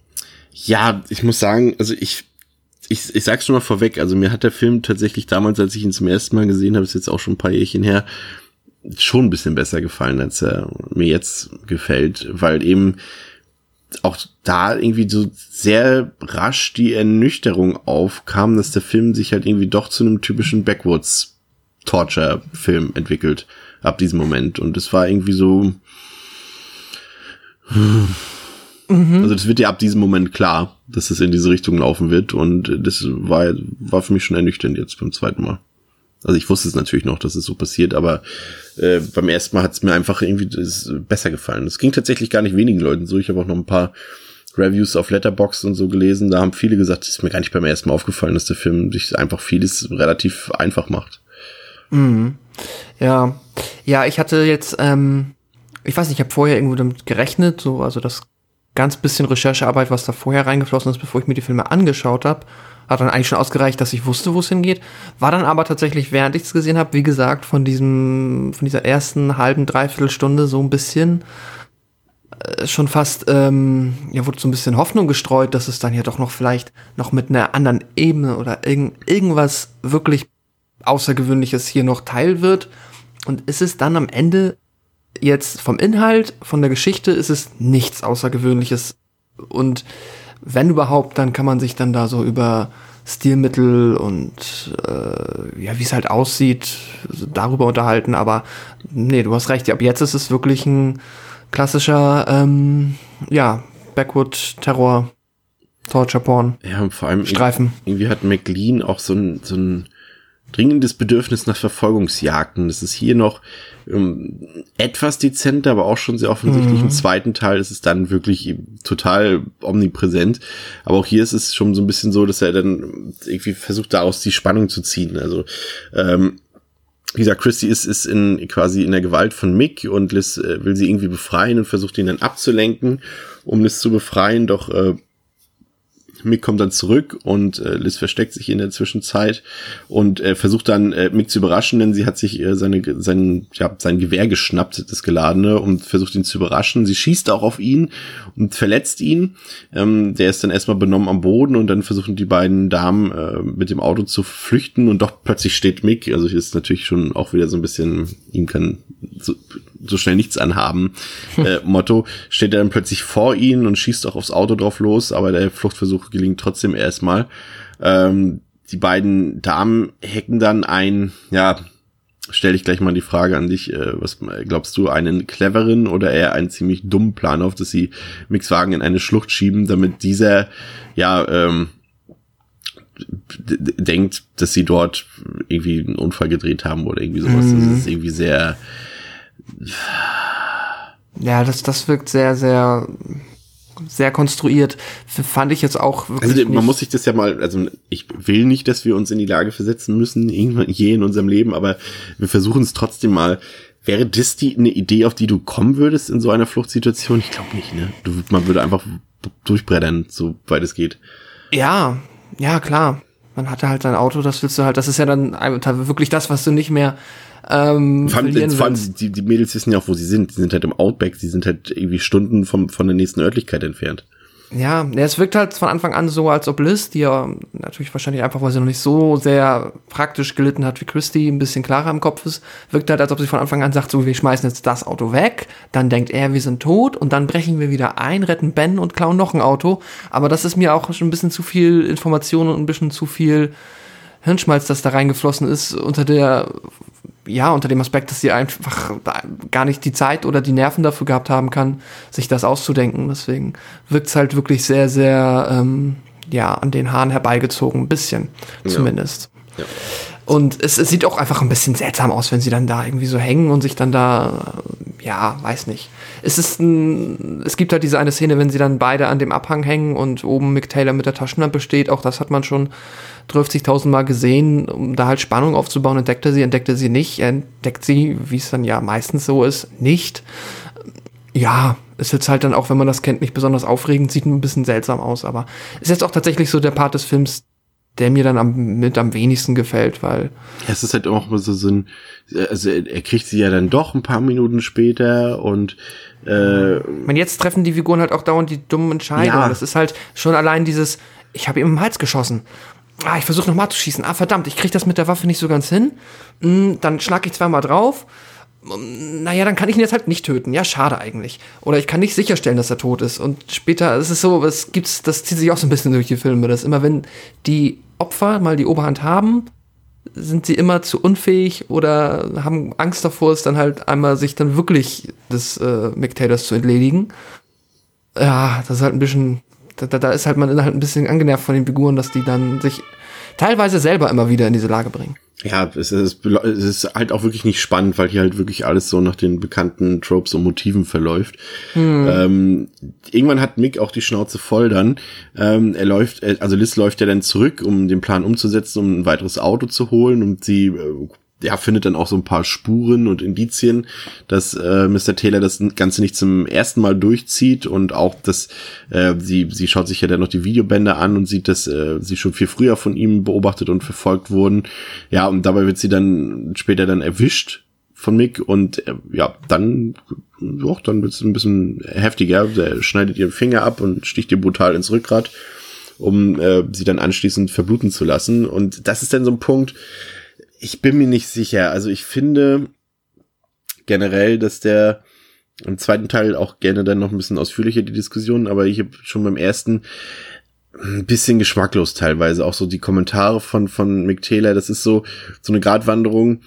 ja, ich muss sagen, also ich Ich, ich sag's schon mal vorweg, also mir hat der Film tatsächlich damals, als ich ihn zum ersten Mal gesehen habe, ist jetzt auch schon ein paar Jährchen her, schon ein bisschen besser gefallen, als er mir jetzt gefällt, weil eben auch da irgendwie so sehr rasch die Ernüchterung aufkam, dass der Film sich halt irgendwie doch zu einem typischen Backwoods-Torture-Film entwickelt, ab diesem Moment. Und es war irgendwie so... Also das wird ja ab diesem Moment klar, dass es in diese Richtung laufen wird, und das war war für mich schon ernüchternd jetzt beim zweiten Mal. Also ich wusste es natürlich noch, dass es so passiert, aber äh, beim ersten Mal hat es mir einfach irgendwie das besser gefallen. Es ging tatsächlich gar nicht wenigen Leuten so. Ich habe auch noch ein paar Reviews auf Letterboxd und so gelesen. Da haben viele gesagt, es ist mir gar nicht beim ersten Mal aufgefallen, dass der Film sich einfach vieles relativ einfach macht. Mhm. Ja, ja, ich hatte jetzt, ähm, ich weiß nicht, ich habe vorher irgendwo damit gerechnet, so, also das ganz bisschen Recherchearbeit, was da vorher reingeflossen ist, bevor ich mir die Filme angeschaut habe, hat dann eigentlich schon ausgereicht, dass ich wusste, wo es hingeht. War dann aber tatsächlich, während ich es gesehen habe, wie gesagt, von diesem, von dieser ersten halben, dreiviertel Stunde so ein bisschen äh, schon fast, ähm, ja, wurde so ein bisschen Hoffnung gestreut, dass es dann ja doch noch vielleicht noch mit einer anderen Ebene oder irgend, irgendwas wirklich Außergewöhnliches hier noch teil wird. Und ist es dann am Ende jetzt vom Inhalt, von der Geschichte ist es nichts Außergewöhnliches. Und wenn überhaupt, dann kann man sich dann da so über Stilmittel und äh, ja, wie es halt aussieht, darüber unterhalten. Aber nee, du hast recht. Ab jetzt ist es wirklich ein klassischer, ähm, ja, Backwood-Terror, Torture-Porn. Ja, und vor allem Streifen. Irgendwie hat McLean auch so ein, so ein dringendes Bedürfnis nach Verfolgungsjagden. Das ist hier noch ähm, etwas dezenter, aber auch schon sehr offensichtlich. Mhm. Im zweiten Teil ist es dann wirklich total omnipräsent. Aber auch hier ist es schon so ein bisschen so, dass er dann irgendwie versucht, daraus die Spannung zu ziehen. Also ähm, wie gesagt, Christy ist, ist in, quasi in der Gewalt von Mick und Liz äh, will sie irgendwie befreien und versucht ihn dann abzulenken, um Liz zu befreien, doch äh, Mick kommt dann zurück und äh, Liz versteckt sich in der Zwischenzeit und äh, versucht dann äh, Mick zu überraschen, denn sie hat sich äh, seine, sein, ja, sein Gewehr geschnappt, das geladene, und versucht ihn zu überraschen. Sie schießt auch auf ihn und verletzt ihn. Ähm, der ist dann erstmal benommen am Boden und dann versuchen die beiden Damen äh, mit dem Auto zu flüchten und doch plötzlich steht Mick, also hier ist natürlich schon auch wieder so ein bisschen, ihm kann so, so schnell nichts anhaben, äh, Motto, steht er dann plötzlich vor ihnen und schießt auch aufs Auto drauf los, aber der Fluchtversuch gelingt trotzdem erstmal. Ähm, die beiden Damen hacken dann ein, ja, stell dich gleich mal die Frage an dich, äh, was glaubst du, einen cleveren oder eher einen ziemlich dummen Plan auf, dass sie Micks Wagen in eine Schlucht schieben, damit dieser, ja, ähm, d- d- denkt, dass sie dort irgendwie einen Unfall gedreht haben oder irgendwie sowas. Mhm. Das ist irgendwie sehr... Ja, das, das wirkt sehr, sehr, sehr konstruiert. F- fand ich jetzt auch wirklich Also man nicht. muss sich das ja mal, also ich will nicht, dass wir uns in die Lage versetzen müssen, irgendwann je in unserem Leben, aber wir versuchen es trotzdem mal. Wäre das die eine Idee, auf die du kommen würdest in so einer Fluchtsituation? Ich glaube nicht, ne? Du, man würde einfach durchbrettern, so weit es geht. Ja, ja, klar. Man hatte halt sein Auto, das willst du halt, das ist ja dann einfach wirklich das, was du nicht mehr ähm, Vor allem, verlieren vor allem willst. die, die Mädels wissen ja auch, wo sie sind. Die sind halt im Outback, die sind halt irgendwie Stunden vom, von der nächsten Örtlichkeit entfernt. Ja, ja, es wirkt halt von Anfang an so, als ob Liz, die ja natürlich wahrscheinlich einfach, weil sie noch nicht so sehr praktisch gelitten hat wie Christy, ein bisschen klarer im Kopf ist, wirkt halt, als ob sie von Anfang an sagt, so, wir schmeißen jetzt das Auto weg, dann denkt er, wir sind tot und dann brechen wir wieder ein, retten Ben und klauen noch ein Auto. Aber das ist mir auch schon ein bisschen zu viel Information und ein bisschen zu viel Hirnschmalz, das da reingeflossen ist, unter der, ja, unter dem Aspekt, dass sie einfach gar nicht die Zeit oder die Nerven dafür gehabt haben kann, sich das auszudenken. Deswegen wirkt's halt wirklich sehr, sehr, ähm, ja, an den Haaren herbeigezogen, ein bisschen, Ja. zumindest. Ja. Und es, es sieht auch einfach ein bisschen seltsam aus, wenn sie dann da irgendwie so hängen und sich dann da, ja, weiß nicht. Es ist ein, es gibt halt diese eine Szene, wenn sie dann beide an dem Abhang hängen und oben Mick Taylor mit der Taschenlampe steht. Auch das hat man schon dreißigtausend Mal gesehen, um da halt Spannung aufzubauen. Entdeckt er sie, entdeckt er sie nicht. Er entdeckt sie, wie es dann ja meistens so ist, nicht. Ja, ist jetzt halt dann auch, wenn man das kennt, nicht besonders aufregend, sieht ein bisschen seltsam aus, aber ist jetzt auch tatsächlich so der Part des Films, der mir dann am, mit am wenigsten gefällt, weil... Ja, es ist halt auch so, so ein, also er kriegt sie ja dann doch ein paar Minuten später und äh, Ich meine, jetzt treffen die Figuren halt auch dauernd die dummen Entscheidungen. Ja. Das ist halt schon allein dieses, ich habe ihm im Hals geschossen. Ah, ich versuche nochmal zu schießen. Ah, verdammt, ich krieg das mit der Waffe nicht so ganz hin. Hm, dann schlag ich zweimal drauf. Hm, naja, dann kann ich ihn jetzt halt nicht töten. Ja, schade eigentlich. Oder ich kann nicht sicherstellen, dass er tot ist. Und später, es ist so, es gibt's, das zieht sich auch so ein bisschen durch die Filme, dass immer, wenn die Opfer mal die Oberhand haben, sind sie immer zu unfähig oder haben Angst davor, es dann halt einmal sich dann wirklich des äh, Mick Taylors zu entledigen. Ja, das ist halt ein bisschen, da, da ist halt man halt ein bisschen angenervt von den Figuren, dass die dann sich teilweise selber immer wieder in diese Lage bringen. ja, es ist, es ist halt auch wirklich nicht spannend, weil hier halt wirklich alles so nach den bekannten Tropes und Motiven verläuft. Hm. Ähm, irgendwann hat Mick auch die Schnauze voll dann. Ähm, er läuft, also Liz läuft ja dann zurück, um den Plan umzusetzen, um ein weiteres Auto zu holen, und sie äh, ja, findet dann auch so ein paar Spuren und Indizien, dass äh, Mister Taylor das Ganze nicht zum ersten Mal durchzieht, und auch, dass äh, sie sie schaut sich ja dann noch die Videobänder an und sieht, dass äh, sie schon viel früher von ihm beobachtet und verfolgt wurden. Ja, und dabei wird sie dann später dann erwischt von Mick, und äh, ja, dann doch, dann wird es ein bisschen heftiger. Er schneidet ihren Finger ab und sticht ihr brutal ins Rückgrat, um äh, sie dann anschließend verbluten zu lassen. Und das ist dann so ein Punkt, ich bin mir nicht sicher. Also ich finde generell, dass der im zweiten Teil auch gerne dann noch ein bisschen ausführlicher die Diskussion, aber ich habe schon beim ersten ein bisschen geschmacklos teilweise. Auch so die Kommentare von von Mick Taylor, das ist so so eine Gratwanderung.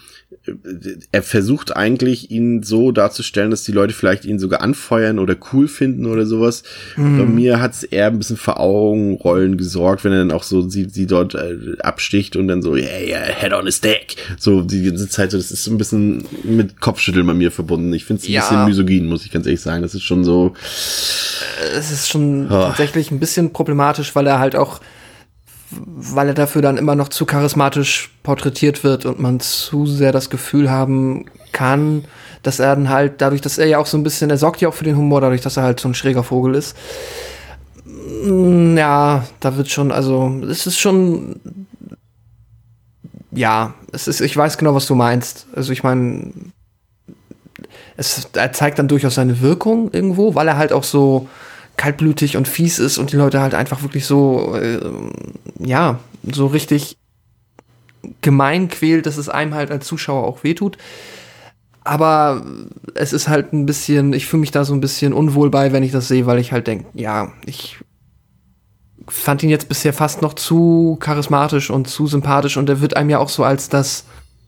Er versucht eigentlich, ihn so darzustellen, dass die Leute vielleicht ihn sogar anfeuern oder cool finden oder sowas. Mhm. Bei mir hat's eher ein bisschen für Augenrollen gesorgt, wenn er dann auch so sie, sie dort äh, absticht und dann so, yeah, yeah, head on a stick. So die ganze Zeit, so, das ist so ein bisschen mit Kopfschütteln bei mir verbunden. Ich finde es ein Ja. bisschen misogyn, muss ich ganz ehrlich sagen. Das ist schon so... Es ist schon Oh. tatsächlich ein bisschen problematisch, weil er halt auch weil er dafür dann immer noch zu charismatisch porträtiert wird und man zu sehr das Gefühl haben kann, dass er dann halt, dadurch, dass er ja auch so ein bisschen, er sorgt ja auch für den Humor, dadurch, dass er halt so ein schräger Vogel ist. Ja, da wird schon, also, es ist schon, ja, es ist, ich weiß genau, was du meinst. Also ich meine, es, er zeigt dann durchaus seine Wirkung irgendwo, weil er halt auch so kaltblütig und fies ist und die Leute halt einfach wirklich so, äh, ja, so richtig gemein quält, dass es einem halt als Zuschauer auch wehtut. Aber es ist halt ein bisschen, ich fühle mich da so ein bisschen unwohl bei, wenn ich das sehe, weil ich halt denke, ja, ich fand ihn jetzt bisher fast noch zu charismatisch und zu sympathisch und er wird einem ja auch so als das,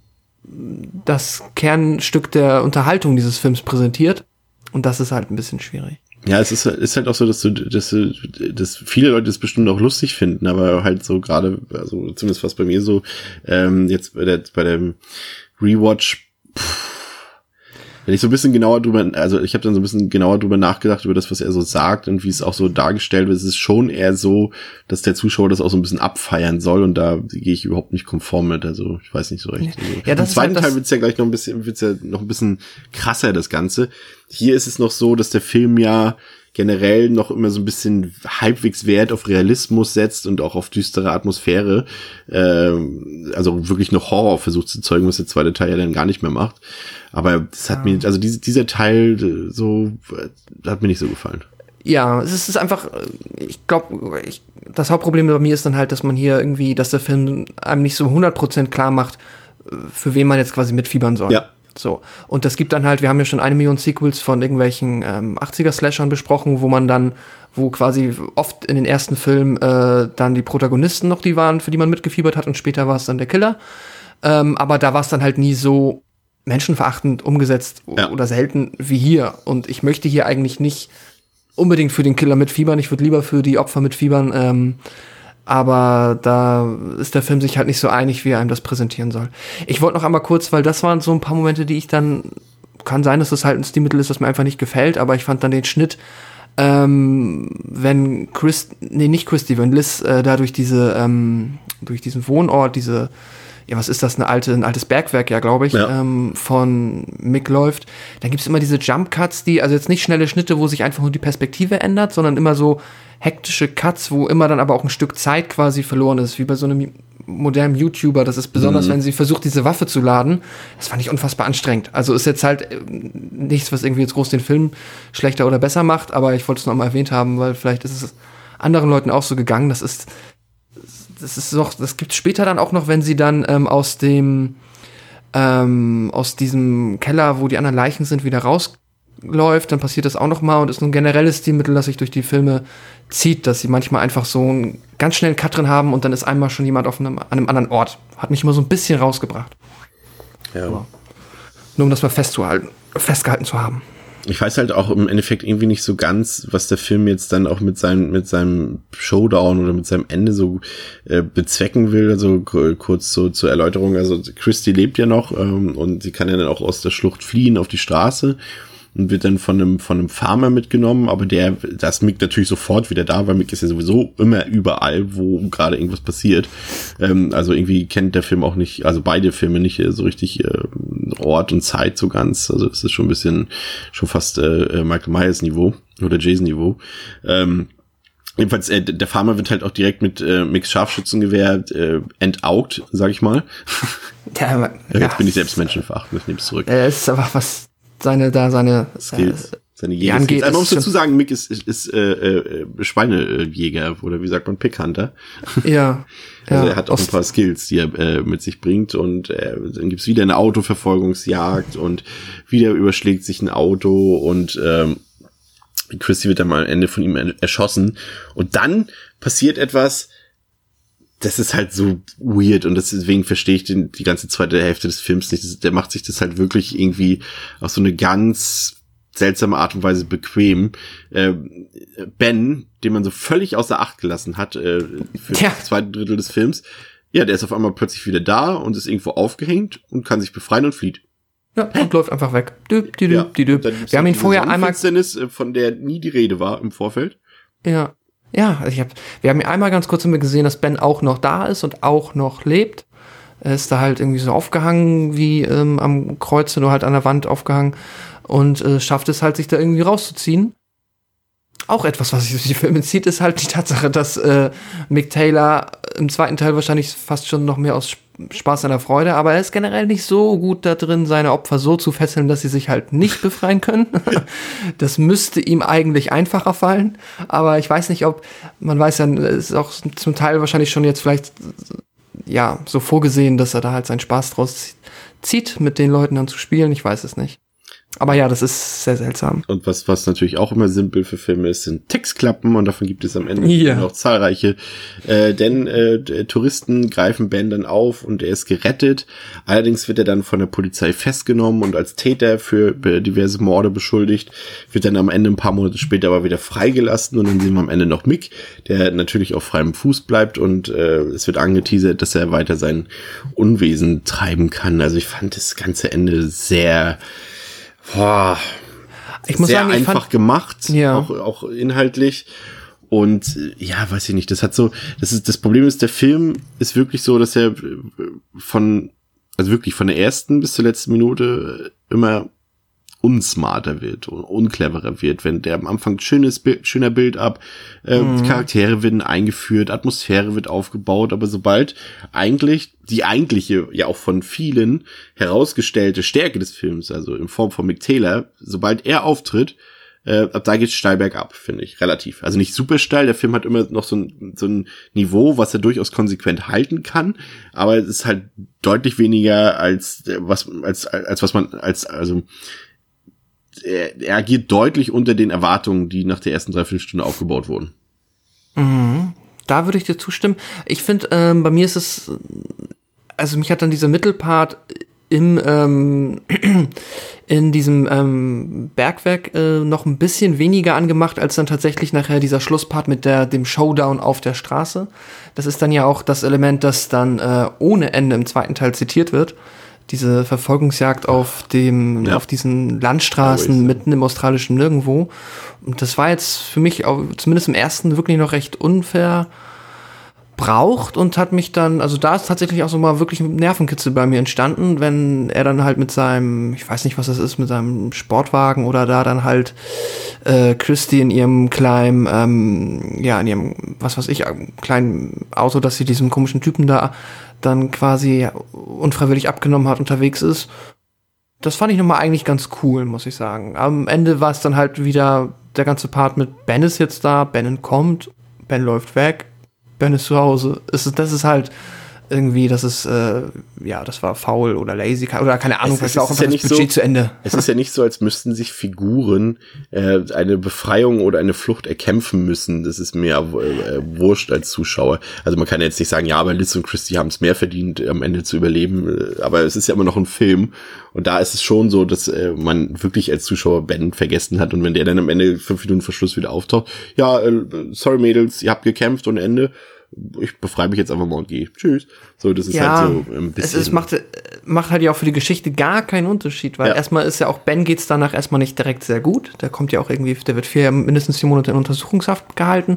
das Kernstück der Unterhaltung dieses Films präsentiert. Und das ist halt ein bisschen schwierig. Ja, es ist, ist halt auch so, dass du, dass du, dass viele Leute das bestimmt auch lustig finden, aber halt so gerade, also zumindest fast bei mir so, ähm, jetzt bei der, bei dem Rewatch, pff, wenn ich so ein bisschen genauer drüber, also ich habe dann so ein bisschen genauer drüber nachgedacht, über das, was er so sagt und wie es auch so dargestellt wird, es ist schon eher so, dass der Zuschauer das auch so ein bisschen abfeiern soll und da gehe ich überhaupt nicht konform mit, also ich weiß nicht so recht. Also, ja, das im zweiten ist halt Teil wird's ja gleich noch ein bisschen, wird's ja noch ein bisschen krasser, das Ganze. Hier ist es noch so, dass der Film ja generell noch immer so ein bisschen halbwegs Wert auf Realismus setzt und auch auf düstere Atmosphäre, ähm, also wirklich noch Horror versucht zu zeugen, was der zweite Teil ja dann gar nicht mehr macht. Aber das hat ja. mir, also diese, dieser Teil so, hat mir nicht so gefallen. Ja, es ist einfach, ich glaube, das Hauptproblem bei mir ist dann halt, dass man hier irgendwie, dass der Film einem nicht so hundert Prozent klar macht, für wen man jetzt quasi mitfiebern soll. Ja. So. Und das gibt dann halt, wir haben ja schon eine Million Sequels von irgendwelchen ähm, achtziger-Slashern besprochen, wo man dann, wo quasi oft in den ersten Filmen äh, dann die Protagonisten noch die waren, für die man mitgefiebert hat und später war es dann der Killer. Ähm, aber da war es dann halt nie so menschenverachtend umgesetzt ja. oder selten wie hier. Und ich möchte hier eigentlich nicht unbedingt für den Killer mitfiebern, ich würde lieber für die Opfer mitfiebern, ähm, aber da ist der Film sich halt nicht so einig, wie er einem das präsentieren soll. Ich wollte noch einmal kurz, weil das waren so ein paar Momente, die ich dann, kann sein, dass das halt ein Stilmittel ist, das mir einfach nicht gefällt, aber ich fand dann den Schnitt, ähm, wenn Chris, nee, nicht Christy, wenn Liz äh, da durch diese, ähm, durch diesen Wohnort, diese, ja, was ist das, eine alte, ein altes Bergwerk, ja, glaube ich, ja. Ähm, von Mick läuft, dann gibt's immer diese Jump-Cuts, die, also jetzt nicht schnelle Schnitte, wo sich einfach nur die Perspektive ändert, sondern immer so hektische Cuts, wo immer dann aber auch ein Stück Zeit quasi verloren ist, wie bei so einem modernen YouTuber. Das ist besonders, mhm. wenn sie versucht, diese Waffe zu laden. Das fand ich unfassbar anstrengend. Also ist jetzt halt nichts, was irgendwie jetzt groß den Film schlechter oder besser macht, aber ich wollte es noch mal erwähnt haben, weil vielleicht ist es anderen Leuten auch so gegangen. Das ist, das ist noch, das gibt's später dann auch noch, wenn sie dann ähm, aus dem, ähm, aus diesem Keller, wo die anderen Leichen sind, wieder rausläuft, dann passiert das auch noch mal und ist ein generelles Stilmittel, das sich durch die Filme zieht, dass sie manchmal einfach so einen ganz schnellen Cut drin haben und dann ist einmal schon jemand auf einem, an einem anderen Ort. Hat mich immer so ein bisschen rausgebracht. Ja. Aber nur um das mal festzuhalten, festgehalten zu haben. Ich weiß halt auch im Endeffekt irgendwie nicht so ganz, was der Film jetzt dann auch mit seinem mit seinem Showdown oder mit seinem Ende so äh, bezwecken will. Also k- kurz so zur Erläuterung. Also Christy lebt ja noch ähm, und sie kann ja dann auch aus der Schlucht fliehen auf die Straße und wird dann von einem von einem Farmer mitgenommen, aber der, da ist Mick natürlich sofort wieder da, weil Mick ist ja sowieso immer überall, wo gerade irgendwas passiert. Ähm, also irgendwie kennt der Film auch nicht, also beide Filme nicht äh, so richtig äh, Ort und Zeit so ganz. Also es ist schon ein bisschen, schon fast äh, Michael Myers Niveau oder Jason Niveau. Ähm, Jedenfalls, äh, der Farmer wird halt auch direkt mit äh, Micks Scharfschützengewehr äh, entaugt, sag ich mal. Ja, aber, ja, jetzt ja. bin ich selbst menschenverachtend, ich nehme es zurück. Es ist aber was seine da seine Skills, äh, seine Jäger-Skills. Also man muss dazu sagen, Mick ist, ist, ist äh, äh, Schweinejäger oder wie sagt man, Pickhunter. Ja. Also ja, er hat auch ein paar Skills, die er äh, mit sich bringt und äh, dann gibt's wieder eine Autoverfolgungsjagd und wieder überschlägt sich ein Auto und ähm, Christy wird dann mal am Ende von ihm erschossen und dann passiert etwas, das ist halt so weird und deswegen verstehe ich den, die ganze zweite Hälfte des Films nicht. Das, der macht sich das halt wirklich irgendwie auf so eine ganz seltsame Art und Weise bequem. Äh, Ben, den man so völlig außer Acht gelassen hat äh, für ja. das zweite Drittel des Films, ja, der ist auf einmal plötzlich wieder da und ist irgendwo aufgehängt und kann sich befreien und flieht. Ja, und läuft einfach weg. Düb, die, düb, die, düb. Wir haben ihn vorher einmal, von der nie die Rede war im Vorfeld. Ja. Ja, ich hab, wir haben ja einmal ganz kurz gesehen, dass Ben auch noch da ist und auch noch lebt. Er ist da halt irgendwie so aufgehangen, wie ähm, am Kreuz, nur halt an der Wand aufgehangen und äh, schafft es halt, sich da irgendwie rauszuziehen. Auch etwas, was sich durch die Filme zieht, ist halt die Tatsache, dass äh, Mick Taylor im zweiten Teil wahrscheinlich fast schon noch mehr aus Spaß an der Freude, aber er ist generell nicht so gut da drin, seine Opfer so zu fesseln, dass sie sich halt nicht befreien können. Das müsste ihm eigentlich einfacher fallen, aber ich weiß nicht, ob, man weiß ja, es ist auch zum Teil wahrscheinlich schon jetzt vielleicht ja so vorgesehen, dass er da halt seinen Spaß draus zieht, mit den Leuten dann zu spielen, ich weiß es nicht. Aber ja, das ist sehr seltsam. Und was was natürlich auch immer simpel für Filme ist, sind Textklappen und davon gibt es am Ende ja. noch zahlreiche. Äh, denn äh, Touristen greifen Ben dann auf und er ist gerettet. Allerdings wird er dann von der Polizei festgenommen und als Täter für diverse Morde beschuldigt. Wird dann am Ende ein paar Monate später aber wieder freigelassen und dann sehen wir am Ende noch Mick, der natürlich auf freiem Fuß bleibt und äh, es wird angeteasert, dass er weiter sein Unwesen treiben kann. Also ich fand das ganze Ende sehr Boah, ich muss sehr sagen, ich einfach fand, gemacht, ja. auch, auch inhaltlich. Und ja, weiß ich nicht, das hat so, das ist, das Problem ist, der Film ist wirklich so, dass er von, also wirklich von der ersten bis zur letzten Minute immer unsmarter wird und uncleverer wird, wenn der am Anfang schönes Bild, schöner Build-up, äh, mhm. Charaktere werden eingeführt, Atmosphäre wird aufgebaut, aber sobald eigentlich die eigentliche, ja auch von vielen herausgestellte Stärke des Films, also in Form von Mick Taylor, sobald er auftritt, äh, ab da geht's steil bergab, finde ich, relativ. Also nicht super steil, der Film hat immer noch so ein, so ein Niveau, was er durchaus konsequent halten kann, aber es ist halt deutlich weniger als was, als, als was man, als, also Er, er agiert deutlich unter den Erwartungen, die nach der ersten Dreiviertelstunde aufgebaut wurden. Mhm. Da würde ich dir zustimmen. Ich finde, ähm, bei mir ist es, also mich hat dann dieser Mittelpart im ähm, in diesem ähm, Bergwerk äh, noch ein bisschen weniger angemacht, als dann tatsächlich nachher dieser Schlusspart mit der dem Showdown auf der Straße. Das ist dann ja auch das Element, das dann äh, ohne Ende im zweiten Teil zitiert wird. Diese Verfolgungsjagd auf dem, ja. auf diesen Landstraßen ja, mitten im australischen Nirgendwo. Und das war jetzt für mich auch, zumindest im ersten wirklich noch recht unfair braucht und hat mich dann, also da ist tatsächlich auch so mal wirklich ein Nervenkitzel bei mir entstanden, wenn er dann halt mit seinem, ich weiß nicht, was das ist, mit seinem Sportwagen oder da dann halt äh, Christy in ihrem kleinen, ähm, ja, in ihrem, was weiß ich, kleinen Auto, das sie diesem komischen Typen da dann quasi unfreiwillig abgenommen hat, unterwegs ist. Das fand ich nochmal eigentlich ganz cool, muss ich sagen. Am Ende war es dann halt wieder der ganze Part mit Ben ist jetzt da, Ben entkommt, Ben läuft weg, Ben ist zu Hause. Es ist, das ist halt irgendwie, das ist, äh, ja, das war faul oder lazy oder keine Ahnung, es, es war auch ist einfach ja das nicht Budget so, zu Ende. Es ist ja nicht so, als müssten sich Figuren äh, eine Befreiung oder eine Flucht erkämpfen müssen. Das ist mir äh, wurscht als Zuschauer. Also man kann jetzt nicht sagen, ja, aber Liz und Christy haben es mehr verdient, am Ende zu überleben. Aber es ist ja immer noch ein Film. Und da ist es schon so, dass äh, man wirklich als Zuschauer Ben vergessen hat. Und wenn der dann am Ende fünf Minuten vor Schluss wieder auftaucht, ja, äh, sorry Mädels, ihr habt gekämpft und Ende. Ich befreie mich jetzt einfach mal und gehe. Tschüss. So, das ist ja, halt so ein bisschen. Es, es macht, macht halt ja auch für die Geschichte gar keinen Unterschied, weil ja. erstmal ist ja auch Ben geht's danach erstmal nicht direkt sehr gut. Der kommt ja auch irgendwie, der wird vier, mindestens vier Monate in Untersuchungshaft gehalten.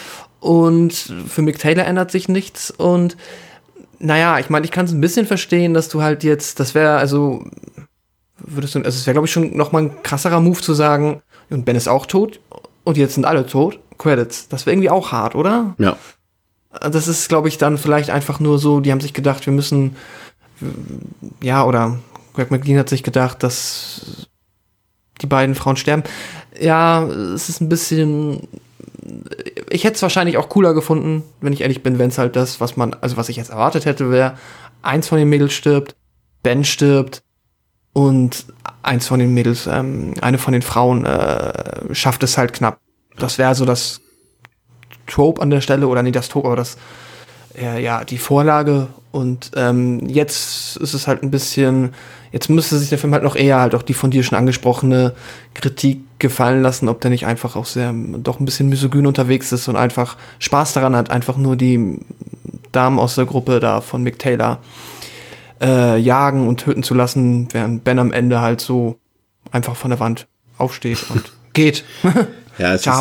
Und für Mick Taylor ändert sich nichts. Und naja, ich meine, ich kann es ein bisschen verstehen, dass du halt jetzt, das wäre also, würdest du, also es wäre glaube ich schon nochmal ein krasserer Move zu sagen, und Ben ist auch tot und jetzt sind alle tot. Credits. Das wäre irgendwie auch hart, oder? Ja. Das ist, glaube ich, dann vielleicht einfach nur so, die haben sich gedacht, wir müssen, ja, oder Greg McLean hat sich gedacht, dass die beiden Frauen sterben. Ja, es ist ein bisschen, ich hätte es wahrscheinlich auch cooler gefunden, wenn ich ehrlich bin, wenn es halt das, was man, also was ich jetzt erwartet hätte, wäre, eins von den Mädels stirbt, Ben stirbt und eins von den Mädels, ähm, eine von den Frauen äh, schafft es halt knapp. Das wäre so das Trope an der Stelle, oder nee, das Trope, aber das, äh, ja, die Vorlage. Und ähm, jetzt ist es halt ein bisschen, jetzt müsste sich der Film halt noch eher halt auch die von dir schon angesprochene Kritik gefallen lassen, ob der nicht einfach auch sehr, doch ein bisschen misogyn unterwegs ist und einfach Spaß daran hat, einfach nur die Damen aus der Gruppe da von Mick Taylor äh, jagen und töten zu lassen, während Ben am Ende halt so einfach von der Wand aufsteht und geht. Ja, es Ciao. Ist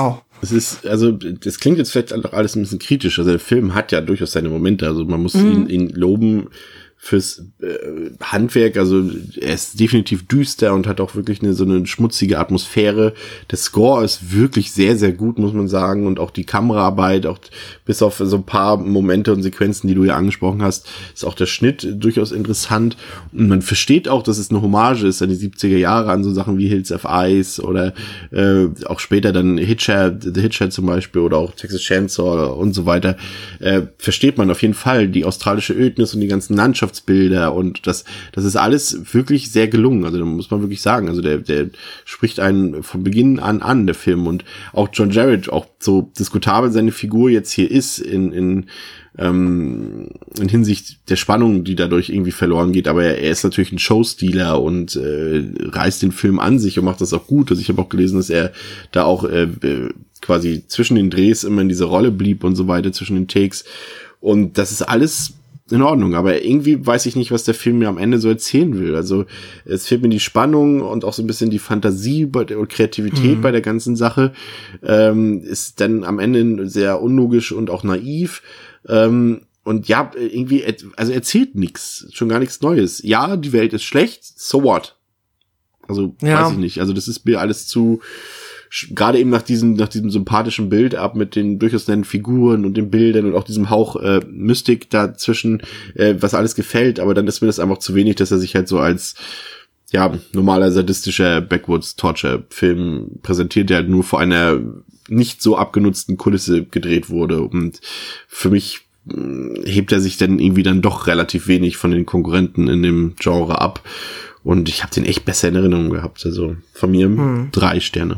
Es ist, also, das klingt jetzt vielleicht auch alles ein bisschen kritisch. Also der Film hat ja durchaus seine Momente. Also man muss mhm. ihn, ihn loben fürs äh, Handwerk. Also er ist definitiv düster und hat auch wirklich eine so eine schmutzige Atmosphäre. Der Score ist wirklich sehr, sehr gut, muss man sagen. Und auch die Kameraarbeit, auch bis auf so ein paar Momente und Sequenzen, die du ja angesprochen hast, ist auch der Schnitt durchaus interessant. Und man versteht auch, dass es eine Hommage ist an die siebziger Jahre, an so Sachen wie Hills of Ice oder äh, auch später dann Hitcher, The Hitcher zum Beispiel oder auch Texas Chainsaw und so weiter. Äh, versteht man auf jeden Fall die australische Ödnis und die ganzen Landschaftsbilder und das, das ist alles wirklich sehr gelungen. Also da muss man wirklich sagen, also der, der spricht einen von Beginn an an, der Film. Und auch John Jarratt, auch so diskutabel seine Figur jetzt hier ist in, in, ähm, in Hinsicht der Spannung, die dadurch irgendwie verloren geht, aber er, er ist natürlich ein Showstealer und äh, reißt den Film an sich und macht das auch gut. Also ich habe auch gelesen, dass er da auch äh, quasi zwischen den Drehs immer in dieser Rolle blieb und so weiter, zwischen den Takes. Und das ist alles in Ordnung, aber irgendwie weiß ich nicht, was der Film mir am Ende so erzählen will. Also es fehlt mir die Spannung und auch so ein bisschen die Fantasie und Kreativität mhm. bei der ganzen Sache. Ähm, ist dann am Ende sehr unlogisch und auch naiv. Ähm, und ja, irgendwie, also erzählt nichts, schon gar nichts Neues. Ja, die Welt ist schlecht, so what? Also ja. weiß ich nicht. Also das ist mir alles zu... Gerade eben nach diesem, nach diesem sympathischen Bild ab mit den durchaus netten Figuren und den Bildern und auch diesem Hauch äh, Mystik dazwischen, äh, was alles gefällt, aber dann ist mir das einfach zu wenig, dass er sich halt so als ja normaler sadistischer Backwoods-Torture-Film präsentiert, der halt nur vor einer nicht so abgenutzten Kulisse gedreht wurde. Und für mich mh, hebt er sich dann irgendwie dann doch relativ wenig von den Konkurrenten in dem Genre ab. Und ich habe den echt besser in Erinnerung gehabt. Also von mir hm. drei Sterne.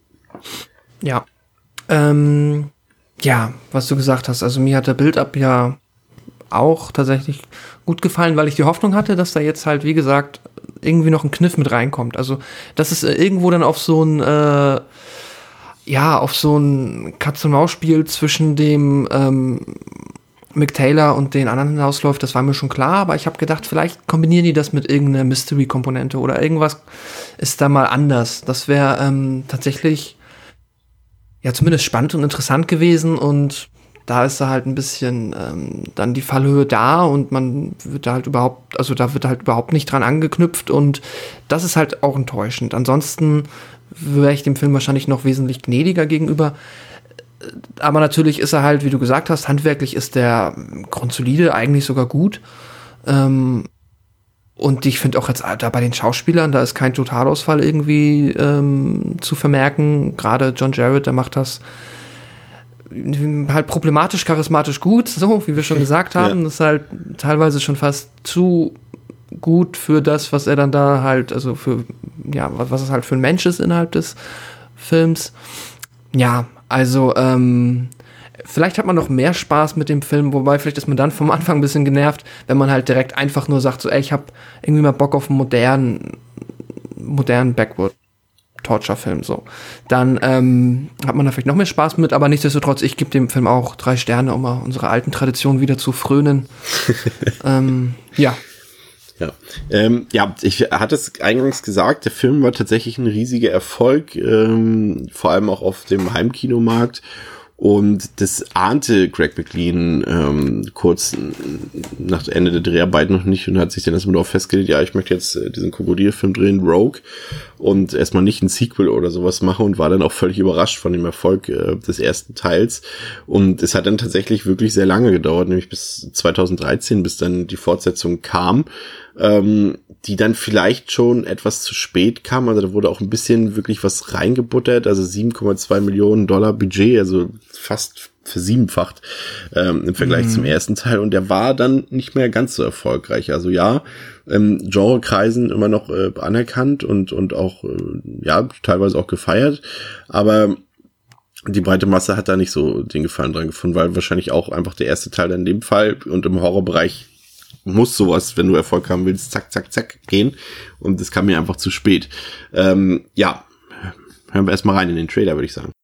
Ja. Ähm, ja, was du gesagt hast. Also mir hat der Build-Up ja auch tatsächlich gut gefallen, weil ich die Hoffnung hatte, dass da jetzt halt, wie gesagt, irgendwie noch ein Kniff mit reinkommt. Also, dass es irgendwo dann auf so ein, äh, ja, auf so ein Katz-und-Maus-Spiel zwischen dem ähm, Mick Taylor und den anderen hinausläuft, das war mir schon klar, aber ich habe gedacht, vielleicht kombinieren die das mit irgendeiner Mystery-Komponente oder irgendwas ist da mal anders. Das wäre ähm, tatsächlich ja zumindest spannend und interessant gewesen und da ist da halt ein bisschen ähm, dann die Fallhöhe da und man wird da halt überhaupt, also da wird halt überhaupt nicht dran angeknüpft und das ist halt auch enttäuschend. Ansonsten wäre ich dem Film wahrscheinlich noch wesentlich gnädiger gegenüber. Aber natürlich ist er halt, wie du gesagt hast, handwerklich ist der grundsolide, eigentlich sogar gut. Ähm, und ich finde auch jetzt da bei den Schauspielern, da ist kein Totalausfall irgendwie ähm, zu vermerken. Gerade John Jarratt, der macht das halt problematisch, charismatisch gut, so wie wir schon gesagt haben. Ja. Das ist halt teilweise schon fast zu gut für das, was er dann da halt, also für, ja, was es halt für ein Mensch ist innerhalb des Films. Ja, also, ähm, vielleicht hat man noch mehr Spaß mit dem Film, wobei vielleicht ist man dann vom Anfang ein bisschen genervt, wenn man halt direkt einfach nur sagt, so, ey, ich hab irgendwie mal Bock auf einen modernen, modernen Backward-Torture-Film, so. Dann, ähm, hat man da vielleicht noch mehr Spaß mit, aber nichtsdestotrotz, ich gebe dem Film auch drei Sterne, um mal unsere alten Traditionen wieder zu frönen. ähm, ja. Ja, ähm, ja, ich hatte es eingangs gesagt, der Film war tatsächlich ein riesiger Erfolg, ähm, vor allem auch auf dem Heimkinomarkt. Und das ahnte Craig McLean ähm, kurz nach Ende der Dreharbeit noch nicht und hat sich dann erstmal darauf festgelegt, ja, ich möchte jetzt äh, diesen Krokodilfilm drehen, Rogue, und erstmal nicht ein Sequel oder sowas machen und war dann auch völlig überrascht von dem Erfolg äh, des ersten Teils. Und es hat dann tatsächlich wirklich sehr lange gedauert, nämlich bis zweitausenddreizehn, bis dann die Fortsetzung kam, ähm, die dann vielleicht schon etwas zu spät kam. Also da wurde auch ein bisschen wirklich was reingebuttert, also sieben Komma zwei Millionen Dollar Budget, also fast versiebenfacht ähm, im Vergleich mhm. zum ersten Teil. Und der war dann nicht mehr ganz so erfolgreich. Also ja, ähm, Genrekreisen immer noch äh, anerkannt und und auch äh, ja teilweise auch gefeiert, aber die breite Masse hat da nicht so den Gefallen dran gefunden, weil wahrscheinlich auch einfach der erste Teil in dem Fall und im Horrorbereich muss sowas, wenn du Erfolg haben willst, zack, zack, zack gehen. Und das kam mir einfach zu spät. Ähm, ja, hören wir erstmal rein in den Trailer, würde ich sagen.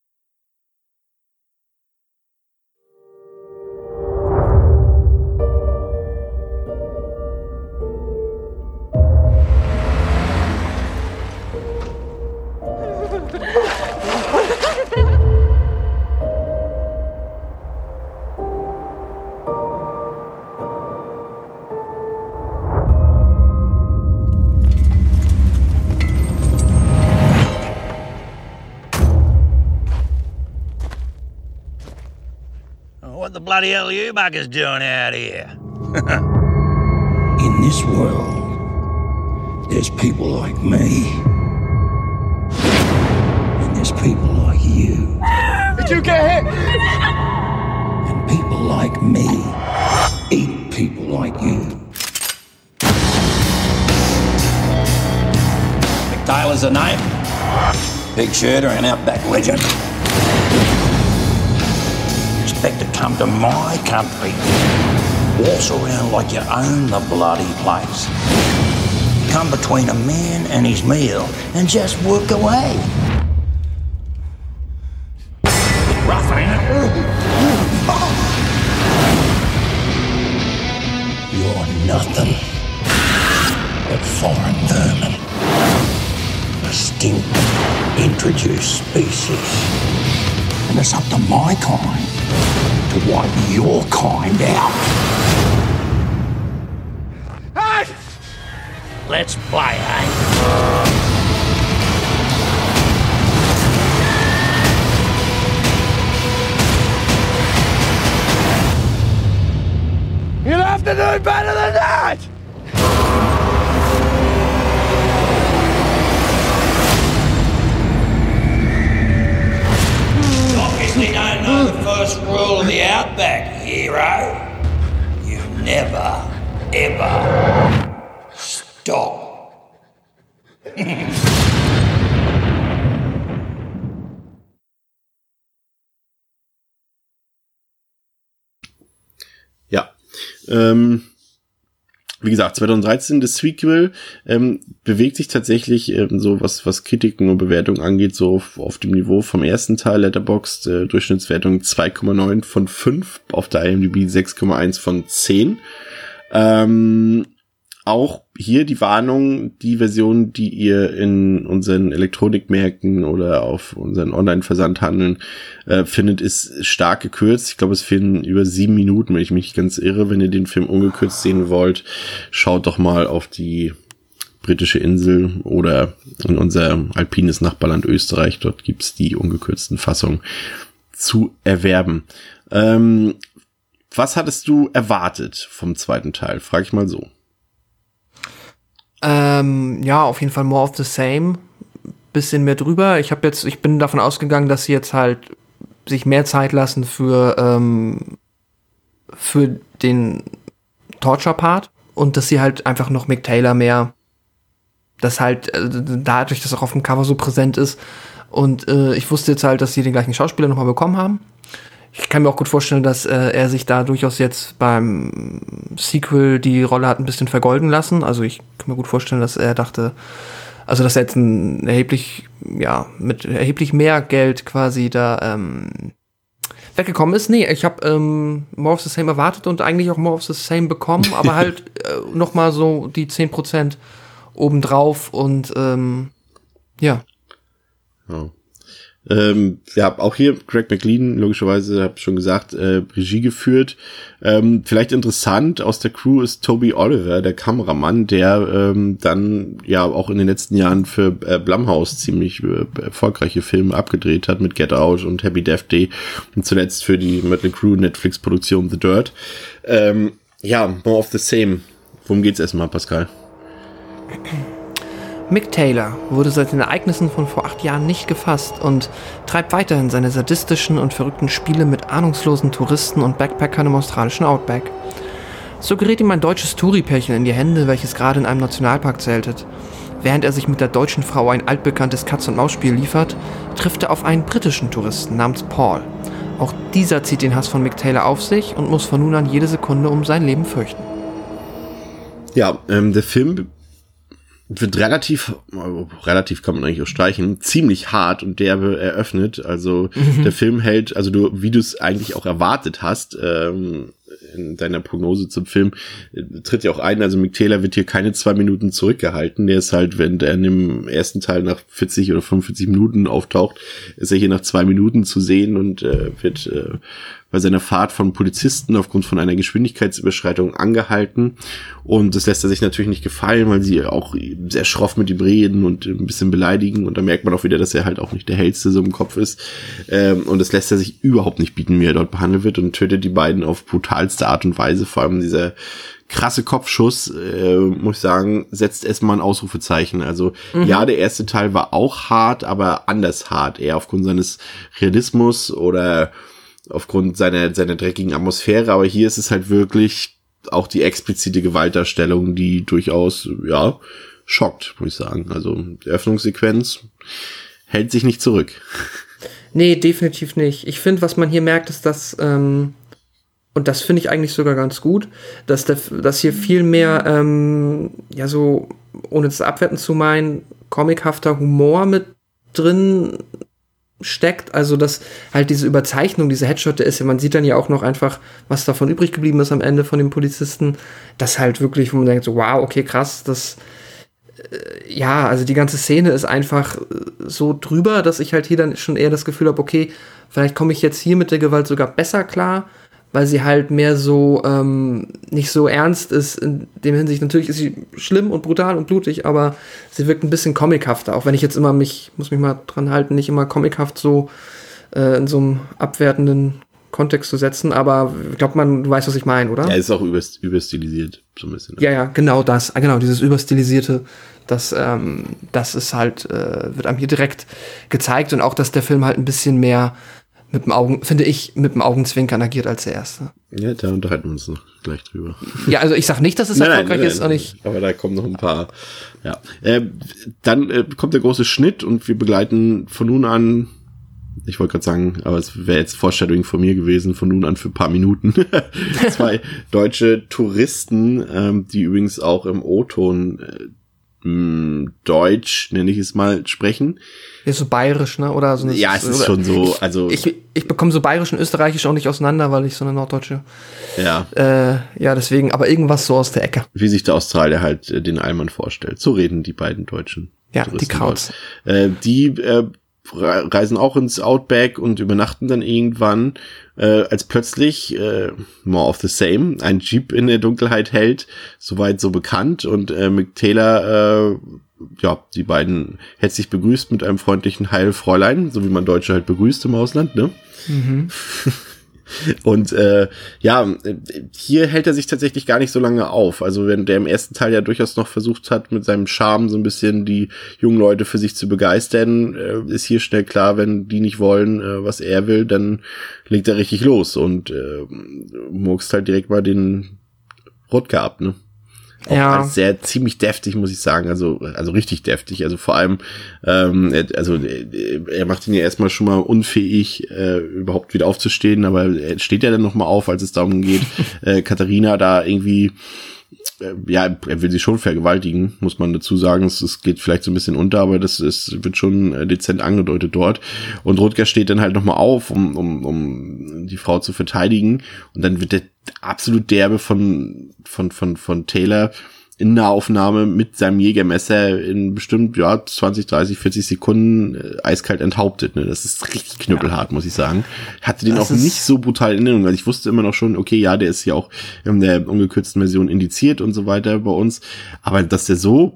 the bloody hell are you buggers doing out here? In this world, there's people like me. And there's people like you. Did you get hit? And people like me eat people like you. McTaylor's a name. Big shooter and outback legend. Expect to come to my country. Waltz around like you own the bloody place. Come between a man and his meal and just work away. Rough, ain't it? You're nothing but foreign vermin. A stink introduced species. And it's up to my kind to wipe your kind out. Hey! Let's play, eh? You'll have to do better than that! Obviously don't know the first rule of the outback, hero. You never, ever stop. Ja, ähm, wie gesagt, zwanzig dreizehn, das Sequel ähm, bewegt sich tatsächlich ähm, so, was was Kritiken und Bewertungen angeht, so auf, auf dem Niveau vom ersten Teil. Letterboxd, äh, Durchschnittswertung zwei Komma neun von fünf, auf der I M D B sechs Komma eins von zehn. Ähm, auch hier die Warnung, die Version, die ihr in unseren Elektronikmärkten oder auf unseren Online-Versandhandeln äh, findet, ist stark gekürzt. Ich glaube, es fehlen über sieben Minuten, wenn ich mich nicht ganz irre. Wenn ihr den Film ungekürzt sehen wollt, schaut doch mal auf die britische Insel oder in unser alpines Nachbarland Österreich. Dort gibt's die ungekürzten Fassungen zu erwerben. Ähm, was hattest du erwartet vom zweiten Teil? Frag ich mal so. Ähm, ja, auf jeden Fall more of the same. Bisschen mehr drüber. Ich habe jetzt, ich bin davon ausgegangen, dass sie jetzt halt sich mehr Zeit lassen für, ähm, für den Torture-Part und dass sie halt einfach noch Mick Taylor mehr, dass halt äh, dadurch, dass er auf dem Cover so präsent ist und äh, ich wusste jetzt halt, dass sie den gleichen Schauspieler nochmal bekommen haben. Ich kann mir auch gut vorstellen, dass äh, er sich da durchaus jetzt beim Sequel die Rolle hat ein bisschen vergolden lassen. Also ich kann mir gut vorstellen, dass er dachte, also dass er jetzt ein erheblich, ja, mit erheblich mehr Geld quasi da ähm, weggekommen ist. Nee, ich habe ähm, More of the Same erwartet und eigentlich auch More of the Same bekommen, aber halt äh, noch mal so die zehn Prozent obendrauf und ähm, ja. Ja. Ähm, ja, auch hier Craig McLean, logischerweise, habe schon gesagt, äh, Regie geführt. Ähm, vielleicht interessant, aus der Crew ist Toby Oliver, der Kameramann, der ähm, dann ja auch in den letzten Jahren für äh, Blumhouse ziemlich äh, erfolgreiche Filme abgedreht hat, mit Get Out und Happy Death Day und zuletzt für die Mötley Crüe Netflix-Produktion The Dirt. Ähm, ja, more of the same. Worum geht's erstmal, Pascal? Mick Taylor wurde seit den Ereignissen von vor acht Jahren nicht gefasst und treibt weiterhin seine sadistischen und verrückten Spiele mit ahnungslosen Touristen und Backpackern im australischen Outback. So gerät ihm ein deutsches Touri-Pärchen in die Hände, welches gerade in einem Nationalpark zeltet. Während er sich mit der deutschen Frau ein altbekanntes Katz-und-Maus-Spiel liefert, trifft er auf einen britischen Touristen namens Paul. Auch dieser zieht den Hass von Mick Taylor auf sich und muss von nun an jede Sekunde um sein Leben fürchten. Ja, ähm, der Film wird relativ, relativ kann man eigentlich auch streichen, ziemlich hart und derbe eröffnet. Also mhm. der Film hält, also du, wie du es eigentlich auch erwartet hast, ähm, in deiner Prognose zum Film, äh, tritt ja auch ein, also Mick Taylor wird hier keine zwei Minuten zurückgehalten. Der ist halt, wenn der in dem ersten Teil nach vierzig oder fünfundvierzig Minuten auftaucht, ist er hier nach zwei Minuten zu sehen und äh, wird äh, bei seiner Fahrt von Polizisten aufgrund von einer Geschwindigkeitsüberschreitung angehalten. Und das lässt er sich natürlich nicht gefallen, weil sie auch sehr schroff mit ihm reden und ein bisschen beleidigen. Und da merkt man auch wieder, dass er halt auch nicht der Hellste so im Kopf ist. Und das lässt er sich überhaupt nicht bieten, wie er dort behandelt wird, und tötet die beiden auf brutalste Art und Weise. Vor allem dieser krasse Kopfschuss, äh, muss ich sagen, setzt erstmal ein Ausrufezeichen. Also mhm. ja, der erste Teil war auch hart, aber anders hart. Eher aufgrund seines Realismus oder aufgrund seiner, seiner dreckigen Atmosphäre. Aber hier ist es halt wirklich auch die explizite Gewaltdarstellung, die durchaus, ja, schockt, muss ich sagen. Also die Öffnungssequenz hält sich nicht zurück. Nee, definitiv nicht. Ich finde, was man hier merkt, ist, dass ähm und das finde ich eigentlich sogar ganz gut, dass, der, dass hier viel mehr, ähm, ja so, ohne das abwerten zu meinen, comichafter Humor mit drin steckt. Also, dass halt diese Überzeichnung, diese Headshotte ist, man sieht dann ja auch noch einfach, was davon übrig geblieben ist am Ende von dem Polizisten. Das halt wirklich, wo man denkt so, wow, okay, krass, das, äh, ja, also die ganze Szene ist einfach so drüber, dass ich halt hier dann schon eher das Gefühl habe, okay, vielleicht komme ich jetzt hier mit der Gewalt sogar besser klar, weil sie halt mehr so ähm, nicht so ernst ist in dem Hinsicht. Natürlich ist sie schlimm und brutal und blutig, aber sie wirkt ein bisschen comichafter, auch wenn ich jetzt immer mich, muss mich mal dran halten, nicht immer comichaft so äh, in so einem abwertenden Kontext zu setzen, aber ich glaube, man, du weißt, was ich meine, oder? Ja, ist auch überst- überstilisiert, so ein bisschen. Ja, ja, genau das, genau, dieses Überstilisierte, das, ähm, das ist halt, äh, wird einem hier direkt gezeigt, und auch, dass der Film halt ein bisschen mehr mit dem Augen, finde ich, mit dem Augenzwinkern agiert als der erste. Ja, da unterhalten wir uns noch gleich drüber. Ja, also ich sag nicht, dass es nein, erfolgreich nein, nein, ist, nein, auch nicht. Aber da kommen noch ein paar, ja. Äh, dann äh, kommt der große Schnitt und wir begleiten von nun an, ich wollte gerade sagen, aber es wäre jetzt Foreshadowing von mir gewesen, von nun an für ein paar Minuten, zwei deutsche Touristen, ähm, die übrigens auch im O-Ton äh, mh, Deutsch, nenne ich es mal, sprechen. Ist so bayerisch, ne? Oder so. Ja, es ist oder, schon so, also. Ich, ich, ich bekomme so bayerisch und österreichisch auch nicht auseinander, weil ich so eine norddeutsche. Ja. Äh, ja, deswegen, aber irgendwas so aus der Ecke. Wie sich der Australier halt äh, den Allmann vorstellt. So reden die beiden Deutschen. Ja, die Krauts. Äh, die äh, reisen auch ins Outback und übernachten dann irgendwann, äh, als plötzlich, äh, more of the same, ein Jeep in der Dunkelheit hält, soweit so bekannt, und äh, Mick Taylor, äh, ja, die beiden herzlich begrüßt mit einem freundlichen Heil Fräulein, so wie man Deutsche halt begrüßt im Ausland, ne? Mhm. Und äh, ja, hier hält er sich tatsächlich gar nicht so lange auf. Also wenn der im ersten Teil ja durchaus noch versucht hat, mit seinem Charme so ein bisschen die jungen Leute für sich zu begeistern, äh, ist hier schnell klar, wenn die nicht wollen, äh, was er will, dann legt er richtig los und äh, murkst halt direkt mal den Rutger ab, ne? Auch ja. sehr ziemlich deftig, muss ich sagen, also also richtig deftig, also vor allem ähm, also er macht ihn ja erstmal schon mal unfähig, äh, überhaupt wieder aufzustehen, aber er steht ja dann noch mal auf, als es darum geht, äh, Katharina da irgendwie, äh, ja, er will sie schon vergewaltigen, muss man dazu sagen, es, es geht vielleicht so ein bisschen unter, aber das ist, wird schon äh, dezent angedeutet dort, und Rutger steht dann halt noch mal auf, um um um die Frau zu verteidigen, und dann wird der absolut derbe von von von von Taylor in Nahaufnahme mit seinem Jägermesser in bestimmt ja zwanzig, dreißig, vierzig Sekunden äh, eiskalt enthauptet. Ne? Das ist richtig knüppelhart, ja. Muss ich sagen. Hatte den das auch nicht so brutal in Erinnerung. Also ich wusste immer noch schon, okay, ja, der ist ja auch in der ungekürzten Version indiziert und so weiter bei uns. Aber dass der so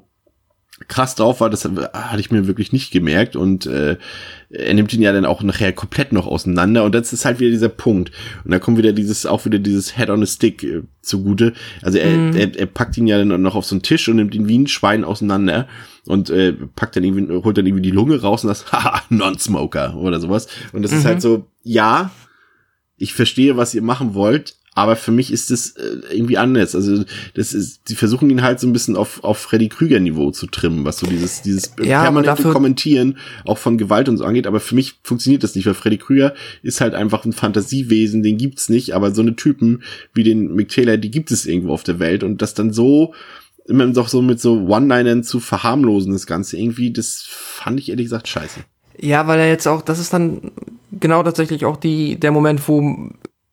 krass drauf war, das hatte ich mir wirklich nicht gemerkt, und äh, er nimmt ihn ja dann auch nachher komplett noch auseinander, und das ist halt wieder dieser Punkt, und da kommt wieder dieses, auch wieder dieses Head on a Stick äh, zugute, also er, mm. er, er packt ihn ja dann noch auf so einen Tisch und nimmt ihn wie ein Schwein auseinander und äh, packt dann irgendwie, holt dann irgendwie die Lunge raus und das, haha, Non-Smoker oder sowas, und das mhm. ist halt so, ja, ich verstehe, was ihr machen wollt, aber für mich ist das äh, irgendwie anders. Also das ist, die versuchen ihn halt so ein bisschen auf auf Freddy Krüger Niveau zu trimmen, was so dieses dieses ja, permanente dafür Kommentieren auch von Gewalt und so angeht. Aber für mich funktioniert das nicht, weil Freddy Krüger ist halt einfach ein Fantasiewesen, den gibt's nicht. Aber so eine Typen wie den Mick Taylor, die gibt es irgendwo auf der Welt, und das dann so immer doch so mit so One-Linern zu verharmlosen, das Ganze irgendwie, das fand ich ehrlich gesagt scheiße. Ja, weil er jetzt auch, das ist dann genau tatsächlich auch die der Moment, wo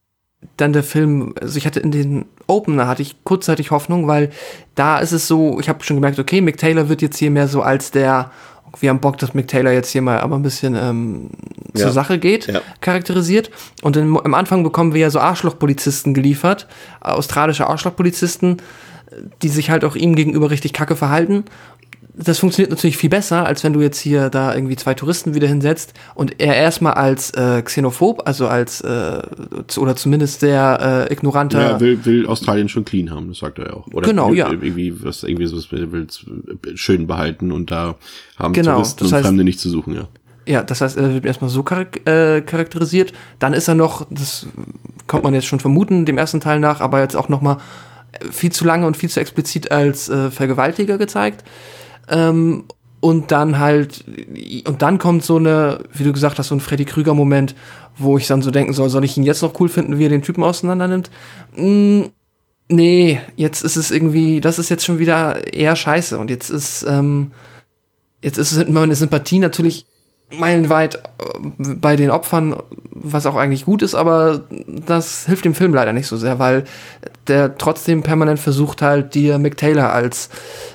dann der Film, also ich hatte in den Opener hatte ich kurzzeitig Hoffnung, weil da ist es so, ich habe schon gemerkt, okay, Mick Taylor wird jetzt hier mehr so als der, wir haben Bock, dass Mick Taylor jetzt hier mal aber ein bisschen ähm, zur Ja. Sache geht, Ja. charakterisiert. Und im, am Anfang bekommen wir ja so Arschlochpolizisten geliefert, australische Arschlochpolizisten, die sich halt auch ihm gegenüber richtig kacke verhalten. Das funktioniert natürlich viel besser, als wenn du jetzt hier da irgendwie zwei Touristen wieder hinsetzt und er erstmal als äh, xenophob, also als äh, zu, oder zumindest sehr äh, ignoranter. Ja, er will, will Australien schon clean haben, das sagt er ja auch. Oder Genau, will, ja. Irgendwie was, irgendwie so, will will schön behalten und da haben Genau, Touristen das und heißt- Fremde nichts zu suchen, ja. Ja, das heißt, er wird erstmal so charak- äh, charakterisiert. Dann ist er noch, das kommt man jetzt schon vermuten, dem ersten Teil nach, aber jetzt auch noch mal viel zu lange und viel zu explizit als äh, Vergewaltiger gezeigt. Ähm, und dann halt, und dann kommt so eine, wie du gesagt hast, so ein Freddy Krüger-Moment, wo ich dann so denken soll, soll ich ihn jetzt noch cool finden, wie er den Typen auseinander nimmt? Mm, nee, jetzt ist es irgendwie, das ist jetzt schon wieder eher scheiße. Und jetzt ist, ähm, jetzt ist es meine Sympathie natürlich meilenweit äh, bei den Opfern, was auch eigentlich gut ist, aber das hilft dem Film leider nicht so sehr, weil der trotzdem permanent versucht halt, dir Mick Taylor als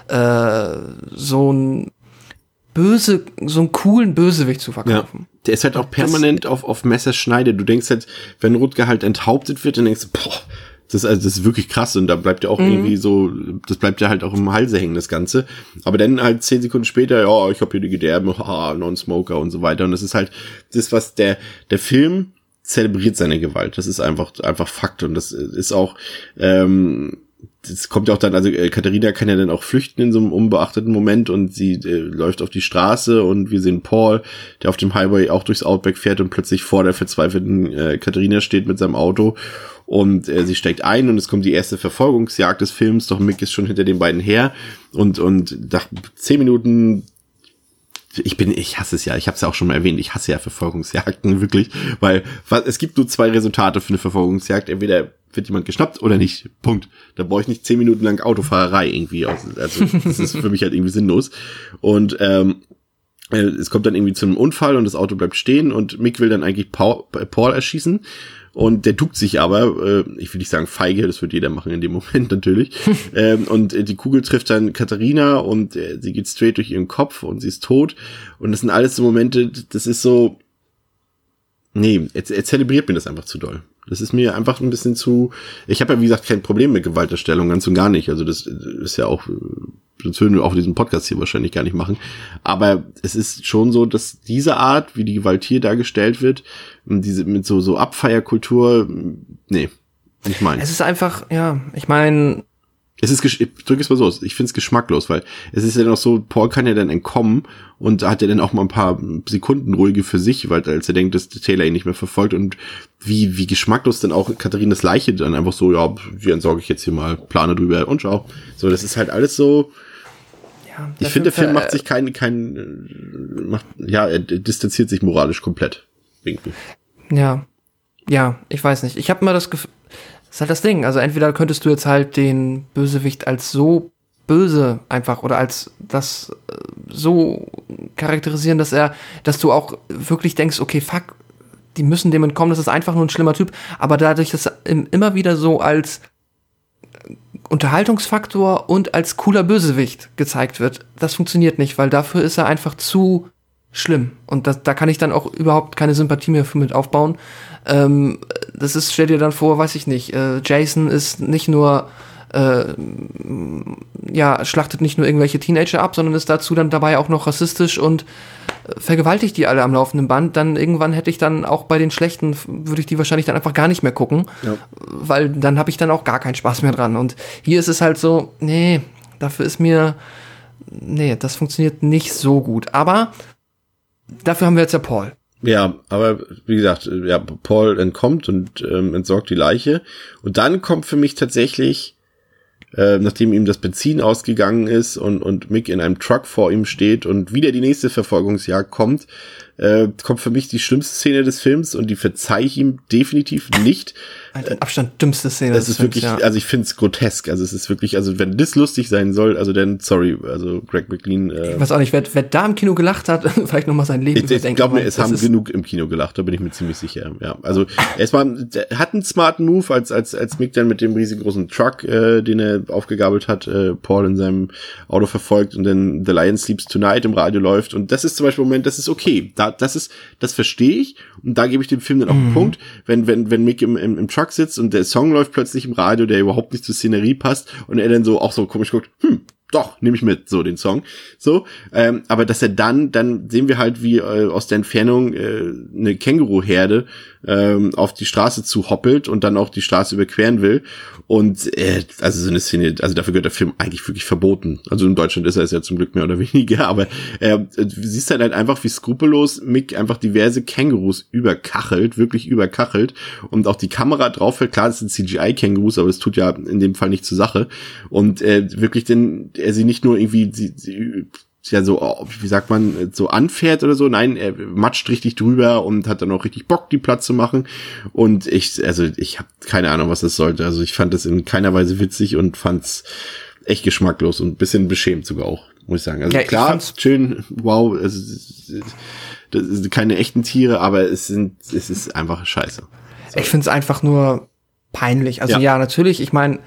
äh, so ein böse, so einen coolen Bösewicht zu verkaufen. Ja. Der ist halt auch permanent auf, auf Messerschneide. Du denkst halt, wenn Rutger halt enthauptet wird, dann denkst du, boah, das ist, also das ist wirklich krass und da bleibt ja auch mhm. irgendwie so, das bleibt ja halt auch im Halse hängen, das Ganze. Aber dann halt zehn Sekunden später, ja, ich hab hier die Gedärme, haha, Non-Smoker und so weiter. Und das ist halt das, was der, der Film zelebriert seine Gewalt. Das ist einfach, einfach Fakt und das ist auch, ähm, das kommt ja auch dann, also äh, Katharina kann ja dann auch flüchten in so einem unbeachteten Moment und sie äh, läuft auf die Straße und wir sehen Paul, der auf dem Highway auch durchs Outback fährt und plötzlich vor der verzweifelten äh, Katharina steht mit seinem Auto und äh, sie steigt ein und es kommt die erste Verfolgungsjagd des Films, doch Mick ist schon hinter den beiden her und und nach zehn Minuten ich bin, ich hasse es ja, ich habe es ja auch schon mal erwähnt, ich hasse ja Verfolgungsjagden, wirklich, weil was, es gibt nur zwei Resultate für eine Verfolgungsjagd, entweder wird jemand geschnappt oder nicht, Punkt. Da brauche ich nicht zehn Minuten lang Autofahrerei irgendwie, also das ist für mich halt irgendwie sinnlos und ähm, es kommt dann irgendwie zu einem Unfall und das Auto bleibt stehen und Mick will dann eigentlich Paul, Paul erschießen und der duckt sich aber, äh, ich will nicht sagen feige, das wird jeder machen in dem Moment natürlich, ähm, und äh, die Kugel trifft dann Katharina und äh, sie geht straight durch ihren Kopf und sie ist tot und das sind alles so Momente, das ist so, nee, er, er zelebriert mir das einfach zu doll. Das ist mir einfach ein bisschen zu, ich habe ja wie gesagt kein Problem mit Gewalterstellung, ganz und gar nicht, also das ist ja auch, sonst würden wir auch diesen Podcast hier wahrscheinlich gar nicht machen, aber es ist schon so, dass diese Art, wie die Gewalt hier dargestellt wird, diese mit so so Abfeierkultur, nee, nicht meins. Es ist einfach, ja, ich meine, Es ist, ich drücke es mal so aus, ich finde es geschmacklos, weil es ist ja noch so, Paul kann ja dann entkommen und hat ja dann auch mal ein paar Sekunden ruhige für sich, weil als er denkt, dass Taylor ihn nicht mehr verfolgt und wie wie geschmacklos dann auch Katharinas Leiche dann einfach so, ja, die entsorge ich jetzt hier mal, plane drüber und schau. So, das ist halt alles so, ja, ich finde, der Film macht sich kein, kein, macht, ja, er distanziert sich moralisch komplett. Irgendwie. Ja, ja, ich weiß nicht. Ich habe immer das Gefühl, das ist halt das Ding. Also entweder könntest du jetzt halt den Bösewicht als so böse einfach oder als das äh, so charakterisieren, dass er, dass du auch wirklich denkst, okay, fuck, die müssen dem entkommen, das ist einfach nur ein schlimmer Typ. Aber dadurch, dass er im, immer wieder so als Unterhaltungsfaktor und als cooler Bösewicht gezeigt wird, das funktioniert nicht, weil dafür ist er einfach zu schlimm. Und das, da kann ich dann auch überhaupt keine Sympathie mehr für mit aufbauen. Ähm, das ist, stell dir dann vor, weiß ich nicht, äh, Jason ist nicht nur, äh, ja, schlachtet nicht nur irgendwelche Teenager ab, sondern ist dazu dann dabei auch noch rassistisch und äh, vergewaltigt die alle am laufenden Band. Dann irgendwann hätte ich dann auch bei den Schlechten, würde ich die wahrscheinlich dann einfach gar nicht mehr gucken, ja. Weil dann habe ich dann auch gar keinen Spaß mehr dran. Und hier ist es halt so, nee, dafür ist mir, nee, das funktioniert nicht so gut. Aber dafür haben wir jetzt ja Paul. Ja, aber wie gesagt, ja, Paul entkommt und ähm, entsorgt die Leiche. Und dann kommt für mich tatsächlich, äh, nachdem ihm das Benzin ausgegangen ist und, und Mick in einem Truck vor ihm steht und wieder die nächste Verfolgungsjagd kommt, äh, kommt für mich die schlimmste Szene des Films und die verzeihe ich ihm definitiv nicht. Alter, Abstand dümmste Szene das des ist wirklich, Films, ja. Also ich finde es grotesk. Also es ist wirklich, also wenn das lustig sein soll, also dann, sorry, also Greg McLean. Äh, ich weiß auch nicht, wer, wer da im Kino gelacht hat, vielleicht nochmal sein Leben ich, überdenken. Ich glaube mir, es haben genug im Kino gelacht, da bin ich mir ziemlich sicher. Ja, also erstmal, er hat einen smarten Move, als als als Mick dann mit dem riesengroßen Truck, äh, den er äh, aufgegabelt hat, äh, Paul in seinem Auto verfolgt und dann The Lion Sleeps Tonight im Radio läuft. Und das ist zum Beispiel ein Moment, das ist okay. Da, das ist, das verstehe ich. Und da gebe ich dem Film dann auch einen mhm. Punkt. Wenn, wenn, wenn Mick im, im, im Truck sitzt und der Song läuft plötzlich im Radio, der überhaupt nicht zur Szenerie passt und er dann so auch so komisch guckt, hm, doch, nehme ich mit, so den Song. So, ähm, aber dass er dann, dann sehen wir halt, wie äh, aus der Entfernung äh, eine Känguruherde ähm, auf die Straße zu hoppelt und dann auch die Straße überqueren will. Und äh, also so eine Szene, also dafür gehört der Film eigentlich wirklich verboten. Also in Deutschland ist er es ja zum Glück mehr oder weniger, aber äh, du siehst halt einfach, wie skrupellos Mick einfach diverse Kängurus überkachelt, wirklich überkachelt und auch die Kamera drauf fällt. Klar, das sind C G I-Kängurus, aber das tut ja in dem Fall nicht zur Sache. Und äh, wirklich denn er sie nicht nur irgendwie sie, sie, ja so, wie sagt man, so anfährt oder so, nein, er matscht richtig drüber und hat dann auch richtig Bock, die Platz zu machen. Und ich, also ich habe keine Ahnung, was das sollte. Also ich fand das in keiner Weise witzig und fand's echt geschmacklos und ein bisschen beschämt sogar auch, muss ich sagen. Also ja, klar, schön, wow, also, das sind keine echten Tiere, aber es sind, es ist einfach scheiße. Sorry. Ich find's einfach nur peinlich. Also ja, ja natürlich, ich meine,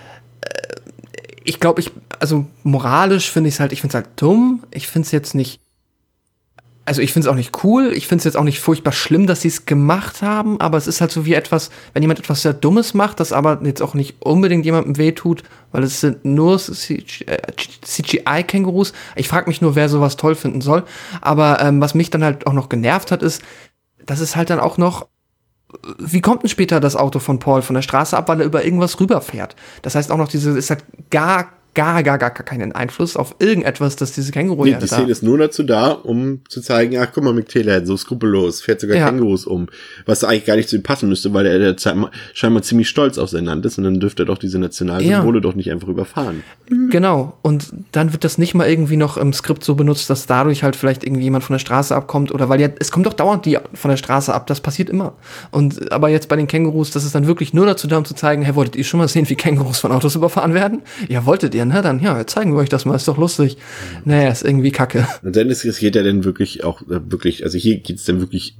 ich glaube, ich, also moralisch finde ich es halt, ich finde es halt dumm. Ich finde es jetzt nicht, also ich finde es auch nicht cool. Ich finde es jetzt auch nicht furchtbar schlimm, dass sie es gemacht haben. Aber es ist halt so wie etwas, wenn jemand etwas sehr Dummes macht, das aber jetzt auch nicht unbedingt jemandem wehtut, weil es sind nur C G I-Kängurus. Ich frage mich nur, wer sowas toll finden soll. Aber ähm, was mich dann halt auch noch genervt hat, ist, dass es halt dann auch noch, wie kommt denn später das Auto von Paul von der Straße ab, weil er über irgendwas rüberfährt? Das heißt auch noch, diese, es hat gar, gar, gar, gar keinen Einfluss auf irgendetwas, dass diese Känguru nee, die Szene da ist nur dazu da, um zu zeigen, ach guck mal, Mick Taylor, so skrupellos, fährt sogar ja. Kängurus um, was eigentlich gar nicht zu ihm passen müsste, weil er, er scheinbar ziemlich stolz auf sein Land ist und dann dürfte er doch diese nationalen Symbole ja. doch nicht einfach überfahren. Genau, und dann wird das nicht mal irgendwie noch im Skript so benutzt, dass dadurch halt vielleicht irgendwie jemand von der Straße abkommt oder weil ja, es kommt doch dauernd die von der Straße ab, das passiert immer. Und aber jetzt bei den Kängurus, das ist dann wirklich nur dazu da, um zu zeigen, hey, wolltet ihr schon mal sehen, wie Kängurus von Autos überfahren werden? Ja, wolltet ihr, ne? Dann, ja, zeigen wir euch das mal, ist doch lustig. Naja, ist irgendwie kacke. Und dann ist es geht ja dann wirklich auch, wirklich, also hier geht's dann wirklich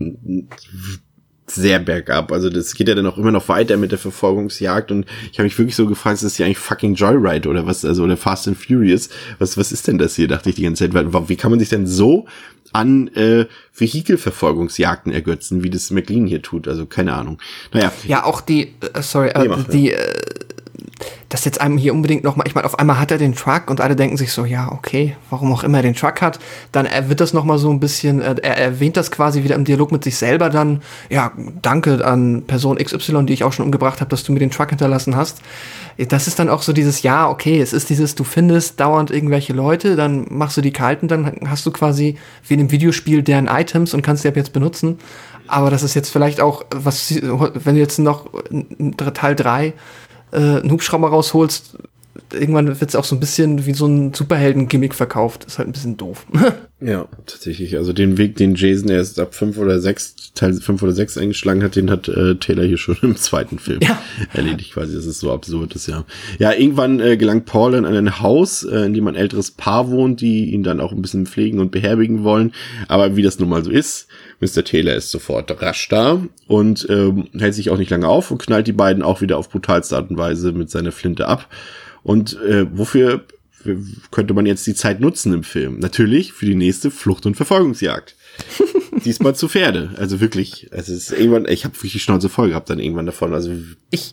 sehr bergab. Also das geht ja dann auch immer noch weiter mit der Verfolgungsjagd und ich habe mich wirklich so gefragt, ist das hier eigentlich fucking Joyride oder was, also oder Fast and Furious? Was was ist denn das hier, dachte ich die ganze Zeit. Wie kann man sich denn so an äh, Vehikelverfolgungsjagden ergötzen, wie das McLean hier tut? Also keine Ahnung. Naja. Ja, auch die, äh, sorry, äh, nee, die, äh, das jetzt einem hier unbedingt noch mal, ich meine, auf einmal hat er den Truck und alle denken sich so, ja, okay, warum auch immer er den Truck hat, dann wird das noch mal so ein bisschen, er erwähnt das quasi wieder im Dialog mit sich selber dann, ja, danke an Person X Y, die ich auch schon umgebracht habe, dass du mir den Truck hinterlassen hast. Das ist dann auch so dieses, ja, okay, es ist dieses, du findest dauernd irgendwelche Leute, dann machst du die kalten, dann hast du quasi wie in einem Videospiel deren Items und kannst die ab jetzt benutzen. Aber das ist jetzt vielleicht auch, was, wenn du jetzt noch Teil drei äh, einen Hubschrauber rausholst, irgendwann wird es auch so ein bisschen wie so ein Superhelden-Gimmick verkauft. Ist halt ein bisschen doof. Ja, tatsächlich. Also den Weg, den Jason erst ab fünf oder sechs, Teil fünf oder sechs eingeschlagen hat, den hat äh, Taylor hier schon im zweiten Film ja. erledigt quasi. Das ist so absurd, das ja. Ja, irgendwann äh, gelangt Paul in ein Haus, äh, in dem ein älteres Paar wohnt, die ihn dann auch ein bisschen pflegen und beherbergen wollen. Aber wie das nun mal so ist, Mister Taylor ist sofort rasch da und ähm, hält sich auch nicht lange auf und knallt die beiden auch wieder auf brutalste Art und Weise mit seiner Flinte ab. Und äh, wofür könnte man jetzt die Zeit nutzen im Film? Natürlich für die nächste Flucht- und Verfolgungsjagd. Diesmal zu Pferde. Also wirklich, also es ist irgendwann, ich habe wirklich die Schnauze voll gehabt dann irgendwann davon. Also ich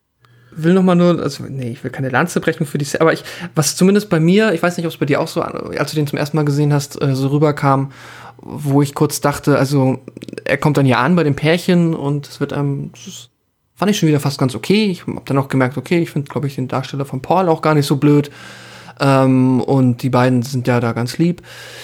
will noch mal nur, also nee, ich will keine Lanze brechen für die, aber ich, was zumindest bei mir, ich weiß nicht, ob es bei dir auch so, als du den zum ersten Mal gesehen hast, so rüberkam, wo ich kurz dachte, also er kommt dann ja an bei dem Pärchen und es wird einem, das fand ich schon wieder fast ganz okay. Ich habe dann auch gemerkt, okay, ich finde, glaube ich, den Darsteller von Paul auch gar nicht so blöd. Ähm, und die beiden sind ja da ganz lieb.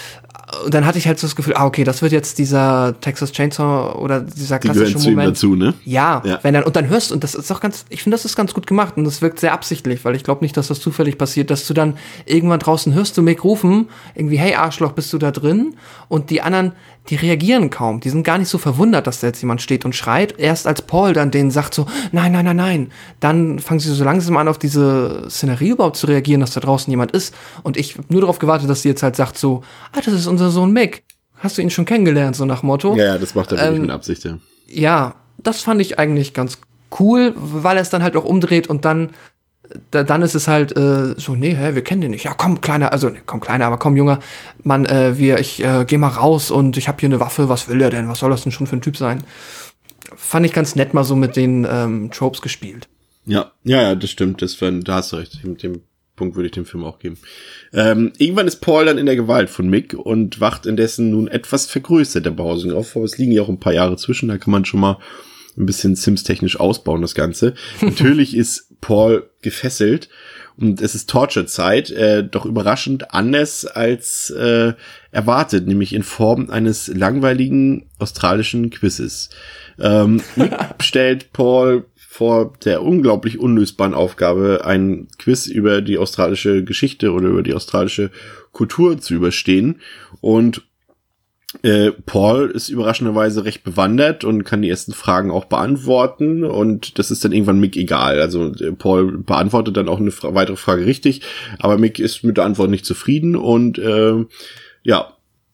Und dann hatte ich halt so das Gefühl, ah, okay, das wird jetzt dieser Texas Chainsaw oder dieser klassische die Moment. Dazu, ne? Ja, ja, wenn dann, und dann hörst, und das ist auch ganz, ich finde, das ist ganz gut gemacht und das wirkt sehr absichtlich, weil ich glaube nicht, dass das zufällig passiert, dass du dann irgendwann draußen hörst du Mick rufen, irgendwie, hey Arschloch, bist du da drin? Und die anderen, die reagieren kaum, die sind gar nicht so verwundert, dass da jetzt jemand steht und schreit. Erst als Paul dann denen sagt so, nein, nein, nein, nein, dann fangen sie so langsam an, auf diese Szenerie überhaupt zu reagieren, dass da draußen jemand ist. Und ich habe nur darauf gewartet, dass sie jetzt halt sagt so, ah, das ist unser Sohn Mick. Hast du ihn schon kennengelernt, so nach Motto? Ja, ja, das macht er wirklich ähm, mit Absicht, ja. Ja, das fand ich eigentlich ganz cool, weil er es dann halt auch umdreht und dann da, dann ist es halt äh, so, nee, hä, wir kennen den nicht. Ja, komm, Kleiner, also nee, komm, Kleiner, aber komm, Junger, Mann, äh, wir, ich äh, geh mal raus und ich hab hier eine Waffe, was will der denn? Was soll das denn schon für ein Typ sein? Fand ich ganz nett mal so mit den ähm, Tropes gespielt. Ja, ja, ja, das stimmt, das war, da hast du recht, mit dem Punkt würde ich dem Film auch geben. Ähm, irgendwann ist Paul dann in der Gewalt von Mick und wacht indessen nun etwas vergrößert der Behausung auf, aber es liegen ja auch ein paar Jahre zwischen, da kann man schon mal ein bisschen Sims-technisch ausbauen, das Ganze. Natürlich ist Paul gefesselt und es ist Torture-Zeit, äh, doch überraschend anders als äh, erwartet, nämlich in Form eines langweiligen australischen Quizzes. Ähm, Mick stellt Paul vor der unglaublich unlösbaren Aufgabe, ein Quiz über die australische Geschichte oder über die australische Kultur zu überstehen. Und äh, Paul ist überraschenderweise recht bewandert und kann die ersten Fragen auch beantworten. Und das ist dann irgendwann Mick egal. Also äh, Paul beantwortet dann auch eine fra- weitere Frage richtig, aber Mick ist mit der Antwort nicht zufrieden. Und äh, ja,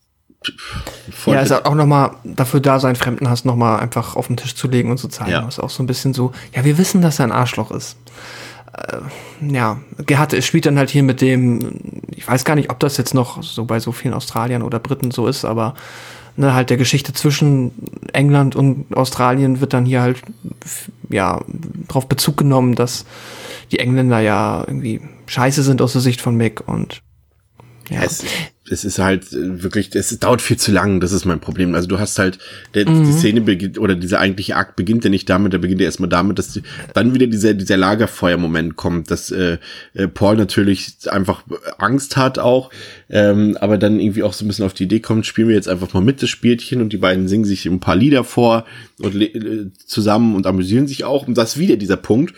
Voll ja, ist auch nochmal dafür da, seinen Fremdenhass nochmal einfach auf den Tisch zu legen und zu zeigen. Ja. Ist auch so ein bisschen so, ja, wir wissen, dass er ein Arschloch ist. Äh, ja, Gerhard spielt dann halt hier mit dem, ich weiß gar nicht, ob das jetzt noch so bei so vielen Australiern oder Briten so ist, aber ne, halt der Geschichte zwischen England und Australien wird dann hier halt, ja, drauf Bezug genommen, dass die Engländer ja irgendwie scheiße sind aus der Sicht von Mick und ja. Es, es ist halt wirklich, es dauert viel zu lang, das ist mein Problem. Also du hast halt, der, mhm. die Szene beginnt, oder dieser eigentliche Akt beginnt ja nicht damit, der beginnt ja erstmal damit, dass die, dann wieder dieser, dieser Lagerfeuer-Moment kommt, dass äh, Paul natürlich einfach Angst hat auch, ähm, aber dann irgendwie auch so ein bisschen auf die Idee kommt, spielen wir jetzt einfach mal mit das Spielchen und die beiden singen sich ein paar Lieder vor und le- zusammen und amüsieren sich auch. Und das ist wieder dieser Punkt,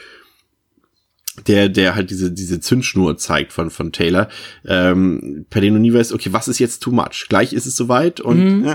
der der halt diese diese Zündschnur zeigt von von Taylor, ähm, per den du nie weißt, okay, was ist jetzt too much? Gleich ist es soweit und mhm. ja.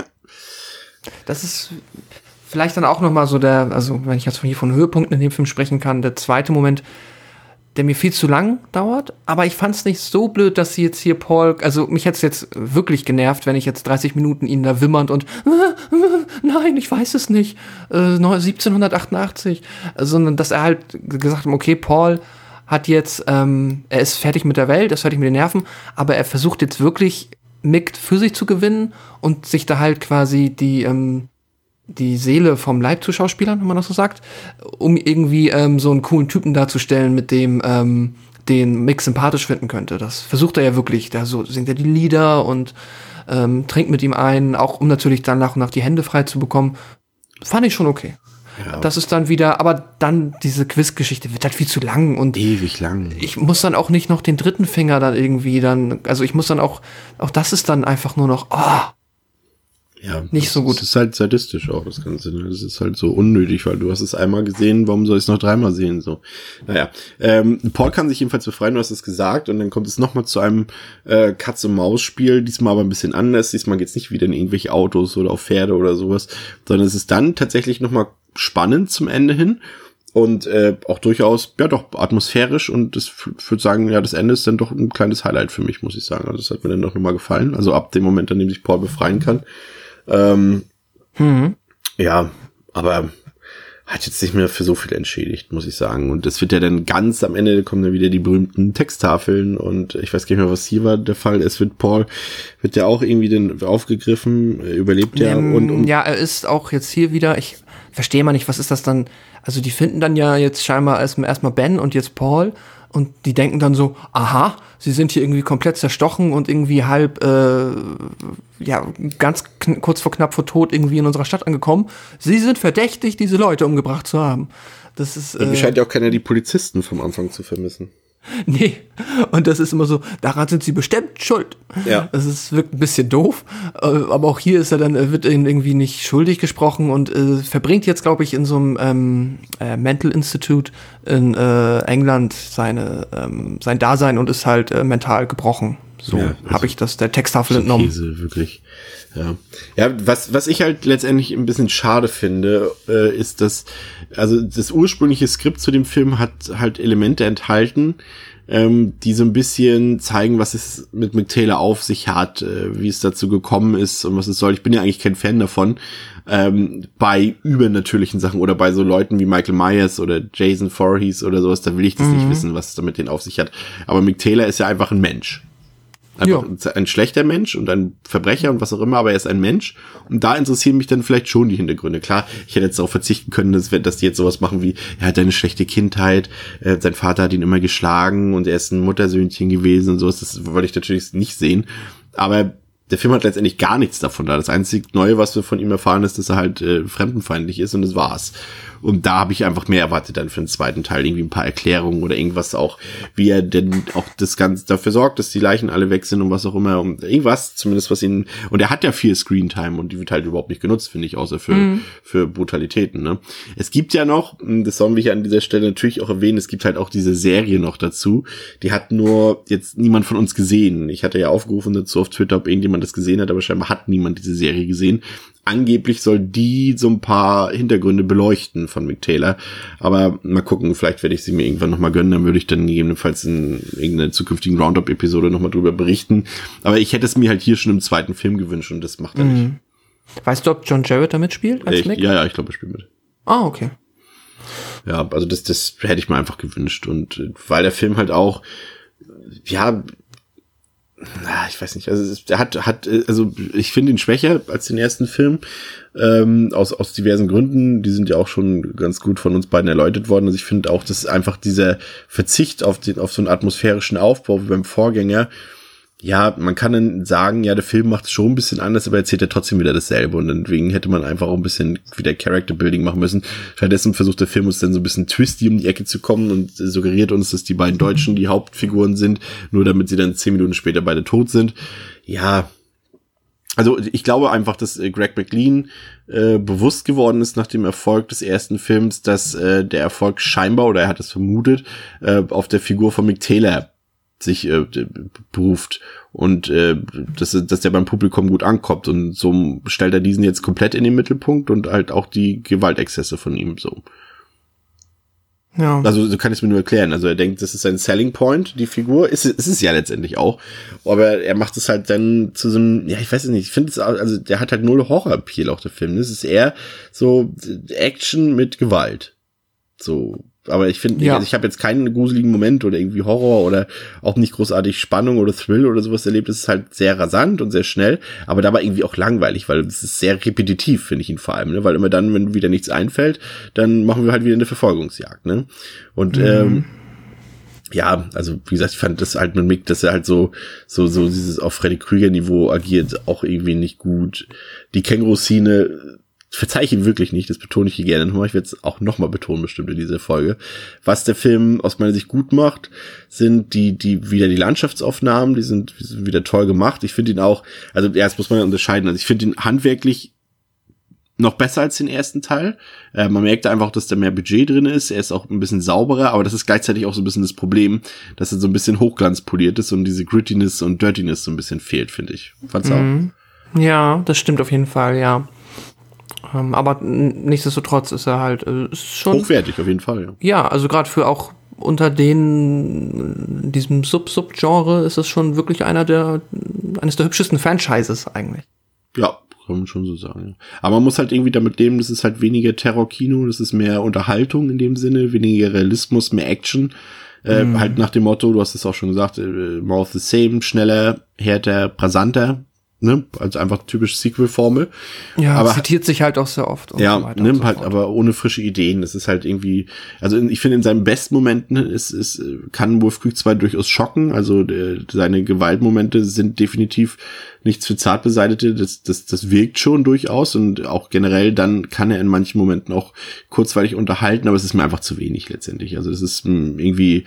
Das ist vielleicht dann auch noch mal so der, also wenn ich jetzt von hier von Höhepunkten in dem Film sprechen kann, der zweite Moment, der mir viel zu lang dauert, aber ich fand's nicht so blöd, dass sie jetzt hier Paul, also mich hätt's jetzt wirklich genervt, wenn ich jetzt dreißig Minuten ihn da wimmernd und äh, äh, nein, ich weiß es nicht, äh, siebzehnhundertachtundachtzig, sondern dass er halt gesagt hat, okay, Paul hat jetzt, ähm, er ist fertig mit der Welt, er ist fertig mit den Nerven, aber er versucht jetzt wirklich Mick für sich zu gewinnen und sich da halt quasi die, ähm, die Seele vom Leib zu schauspielern, wenn man das so sagt, um irgendwie ähm, so einen coolen Typen darzustellen, mit dem ähm, den Mick sympathisch finden könnte. Das versucht er ja wirklich, da so singt er die Lieder und ähm, trinkt mit ihm ein, auch um natürlich dann nach und nach die Hände frei zu bekommen. Fand ich schon okay. Ja. Das ist dann wieder, aber dann diese Quiz-Geschichte wird halt viel zu lang und ewig lang. Ich muss dann auch nicht noch den dritten Finger dann irgendwie dann, also ich muss dann auch, auch das ist dann einfach nur noch, oh, ja, nicht so gut. Das ist halt sadistisch auch, das Ganze. Das ist halt so unnötig, weil du hast es einmal gesehen, warum soll ich es noch dreimal sehen? So, naja. Ähm, Paul kann sich jedenfalls befreien, du hast es gesagt, und dann kommt es nochmal zu einem äh, Katz-und-Maus-Spiel, diesmal aber ein bisschen anders. Diesmal geht's nicht wieder in irgendwelche Autos oder auf Pferde oder sowas, sondern es ist dann tatsächlich nochmal spannend zum Ende hin. Und äh, auch durchaus, ja doch, atmosphärisch, und das f- würde sagen, ja, das Ende ist dann doch ein kleines Highlight für mich, muss ich sagen. Also das hat mir dann doch nochmal gefallen. Also ab dem Moment, an dem sich Paul befreien kann. Ähm, mhm. Ja, aber hat jetzt nicht mehr für so viel entschädigt, muss ich sagen. Und das wird ja dann ganz am Ende, kommen dann wieder die berühmten Texttafeln, und ich weiß gar nicht mehr, was hier war der Fall. Es wird Paul, wird ja auch irgendwie dann aufgegriffen, überlebt ja. Ähm, und, und ja, er ist auch jetzt hier wieder, ich verstehe mal nicht, was ist das dann, also die finden dann ja jetzt scheinbar erstmal erstmal Ben und jetzt Paul, und die denken dann so, aha, sie sind hier irgendwie komplett zerstochen und irgendwie halb, äh, ja, ganz kn- kurz vor knapp vor Tod irgendwie in unserer Stadt angekommen. Sie sind verdächtig, diese Leute umgebracht zu haben. Das ist, äh, scheint ja auch keiner die Polizisten vom Anfang zu vermissen. Nee, und das ist immer so, daran sind sie bestimmt schuld. Ja. Das ist, wirkt ein bisschen doof, aber auch hier ist er dann, wird ihn irgendwie nicht schuldig gesprochen und äh, verbringt jetzt, glaube ich, in so einem ähm, äh, Mental Institute in äh, England seine, ähm, sein Dasein und ist halt äh, mental gebrochen. So ja, also habe ich das der Texttafel entnommen. Käse, wirklich. Ja, ja, was was ich halt letztendlich ein bisschen schade finde, äh, ist, dass also das ursprüngliche Skript zu dem Film hat halt Elemente enthalten, ähm, die so ein bisschen zeigen, was es mit Mick Taylor auf sich hat, äh, wie es dazu gekommen ist und was es soll. Ich bin ja eigentlich kein Fan davon, ähm, bei übernatürlichen Sachen oder bei so Leuten wie Michael Myers oder Jason Voorhees oder sowas, da will ich das mhm. nicht wissen, was es damit denen auf sich hat. Aber Mick Taylor ist ja einfach ein Mensch. Einfach ja. ein schlechter Mensch und ein Verbrecher und was auch immer, aber er ist ein Mensch. Und da interessieren mich dann vielleicht schon die Hintergründe. Klar, ich hätte jetzt darauf verzichten können, dass, dass die jetzt sowas machen wie, er hat eine schlechte Kindheit, äh, sein Vater hat ihn immer geschlagen und er ist ein Muttersöhnchen gewesen und sowas. Das wollte ich natürlich nicht sehen. Aber der Film hat letztendlich gar nichts davon da. Das einzige Neue, was wir von ihm erfahren, ist, dass er halt äh, fremdenfeindlich ist und das war's. Und da habe ich einfach mehr erwartet dann für den zweiten Teil. Irgendwie ein paar Erklärungen oder irgendwas auch, wie er denn auch das Ganze dafür sorgt, dass die Leichen alle weg sind und was auch immer. Und irgendwas, zumindest was ihn, und er hat ja viel Screentime und die wird halt überhaupt nicht genutzt, finde ich, außer für, mhm. für Brutalitäten, ne? Es gibt ja noch, das sollen wir hier an dieser Stelle natürlich auch erwähnen, es gibt halt auch diese Serie noch dazu. Die hat nur jetzt niemand von uns gesehen. Ich hatte ja aufgerufen dazu auf Twitter, ob irgendjemand das gesehen hat, aber scheinbar hat niemand diese Serie gesehen. Angeblich soll die so ein paar Hintergründe beleuchten von Mick Taylor. Aber mal gucken, vielleicht werde ich sie mir irgendwann nochmal gönnen. Dann würde ich dann gegebenenfalls in irgendeiner zukünftigen Roundup-Episode nochmal drüber berichten. Aber ich hätte es mir halt hier schon im zweiten Film gewünscht und das macht er mhm. nicht. Weißt du, ob John Jarrett da mitspielt als ich, Mick? Ja, ja, ich glaube, er spielt mit. Ah, okay. Ja, also das, das hätte ich mir einfach gewünscht. Und weil der Film halt auch, ja, ich weiß nicht, also er hat, hat, also ich finde ihn schwächer als den ersten Film, ähm, aus, aus diversen Gründen, die sind ja auch schon ganz gut von uns beiden erläutert worden. Also ich finde auch, dass einfach dieser Verzicht auf den, auf so einen atmosphärischen Aufbau wie beim Vorgänger, ja, man kann dann sagen, ja, der Film macht es schon ein bisschen anders, aber erzählt ja trotzdem wieder dasselbe und deswegen hätte man einfach auch ein bisschen wieder Character Building machen müssen. Stattdessen versucht der Film uns dann so ein bisschen twisty um die Ecke zu kommen und suggeriert uns, dass die beiden Deutschen die Hauptfiguren sind, nur damit sie dann zehn Minuten später beide tot sind. Ja, also ich glaube einfach, dass äh, Greg McLean äh, bewusst geworden ist nach dem Erfolg des ersten Films, dass äh, der Erfolg scheinbar, oder er hat es vermutet, äh, auf der Figur von Mick Taylor sich äh, beruft und äh, dass, dass der beim Publikum gut ankommt und so stellt er diesen jetzt komplett in den Mittelpunkt und halt auch die Gewaltexzesse von ihm so. Ja. Also so kann ich es mir nur erklären. Also er denkt, das ist sein Selling Point, die Figur. Ist, ist es ja letztendlich auch. Aber er macht es halt dann zu so einem, ja, ich weiß es nicht, ich finde es, also der hat halt null Horror-Appeal auch, der Film. Das ist eher so Action mit Gewalt. So. Aber ich finde, ja. also ich habe jetzt keinen gruseligen Moment oder irgendwie Horror oder auch nicht großartig Spannung oder Thrill oder sowas erlebt. Es ist halt sehr rasant und sehr schnell, aber dabei irgendwie auch langweilig, weil es ist sehr repetitiv, finde ich ihn vor allem, ne? Weil immer dann, wenn wieder nichts einfällt, dann machen wir halt wieder eine Verfolgungsjagd, ne? Und mhm. ähm, ja, also wie gesagt, ich fand das halt mit Mick, dass er halt so so so dieses auf Freddy Krüger Niveau agiert, auch irgendwie nicht gut. Die Känguru-Szene verzeihe ich ihm wirklich nicht, das betone ich hier gerne nochmal. Ich werde es auch nochmal betonen, bestimmt in dieser Folge. Was der Film aus meiner Sicht gut macht, sind die, die, wieder die Landschaftsaufnahmen, die sind, die sind wieder toll gemacht. Ich finde ihn auch, also erst muss man unterscheiden, also ich finde ihn handwerklich noch besser als den ersten Teil. Äh, man merkt einfach, dass da mehr Budget drin ist. Er ist auch ein bisschen sauberer, aber das ist gleichzeitig auch so ein bisschen das Problem, dass er so ein bisschen hochglanzpoliert ist und diese Grittiness und Dirtiness so ein bisschen fehlt, finde ich. Fand's mhm. auch? Ja, das stimmt auf jeden Fall, ja. Um, aber nichtsdestotrotz ist er halt äh, ist schon hochwertig auf jeden Fall. Ja, ja, also gerade für auch unter den diesem Sub-Sub-Genre ist es schon wirklich einer der eines der hübschesten Franchises eigentlich. Ja, kann man schon so sagen. Aber man muss halt irgendwie damit leben, das ist halt weniger Terror-Kino, das ist mehr Unterhaltung in dem Sinne, weniger Realismus, mehr Action. Äh, mm. Halt nach dem Motto, du hast es auch schon gesagt, äh, more of the same, schneller, härter, brisanter. Ne, also einfach typisch Sequel-Formel. Ja, aber zitiert sich halt auch sehr oft. Und ja, so weiter nimmt so halt fort. aber ohne frische Ideen. Das ist halt irgendwie, also ich finde in seinen besten Momenten ist, ist, kann Wolf Creek zwei durchaus schocken. Also der, seine Gewaltmomente sind definitiv nichts für Zartbeseitete. Das, das, das wirkt schon durchaus und auch generell dann kann er in manchen Momenten auch kurzweilig unterhalten, aber es ist mir einfach zu wenig letztendlich. Also das ist irgendwie,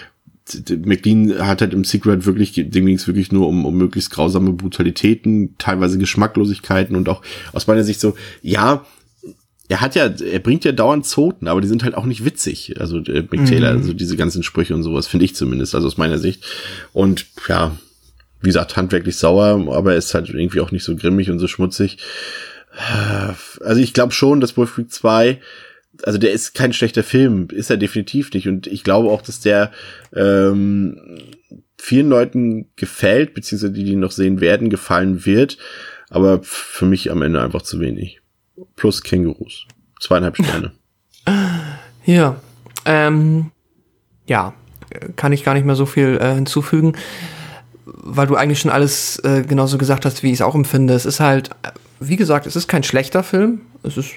McLean hat halt im Secret wirklich, dem ging es wirklich nur um, um möglichst grausame Brutalitäten, teilweise Geschmacklosigkeiten und auch aus meiner Sicht so, ja, er hat ja, er bringt ja dauernd Zoten, aber die sind halt auch nicht witzig. Also äh, Mick Taylor, mhm. also diese ganzen Sprüche und sowas, finde ich zumindest, also aus meiner Sicht. Und ja, wie gesagt, handwerklich sauer, aber er ist halt irgendwie auch nicht so grimmig und so schmutzig. Also ich glaube schon, dass Wolf Creek zwei, also der ist kein schlechter Film, ist er definitiv nicht. Und ich glaube auch, dass der ähm, vielen Leuten gefällt, beziehungsweise die, die ihn noch sehen werden, gefallen wird. Aber für mich am Ende einfach zu wenig. Plus Kängurus. Zweieinhalb Sterne. Ja, ähm, ja, kann ich gar nicht mehr so viel äh, hinzufügen, weil du eigentlich schon alles äh, genauso gesagt hast, wie ich es auch empfinde. Es ist halt, wie gesagt, es ist kein schlechter Film. Es ist,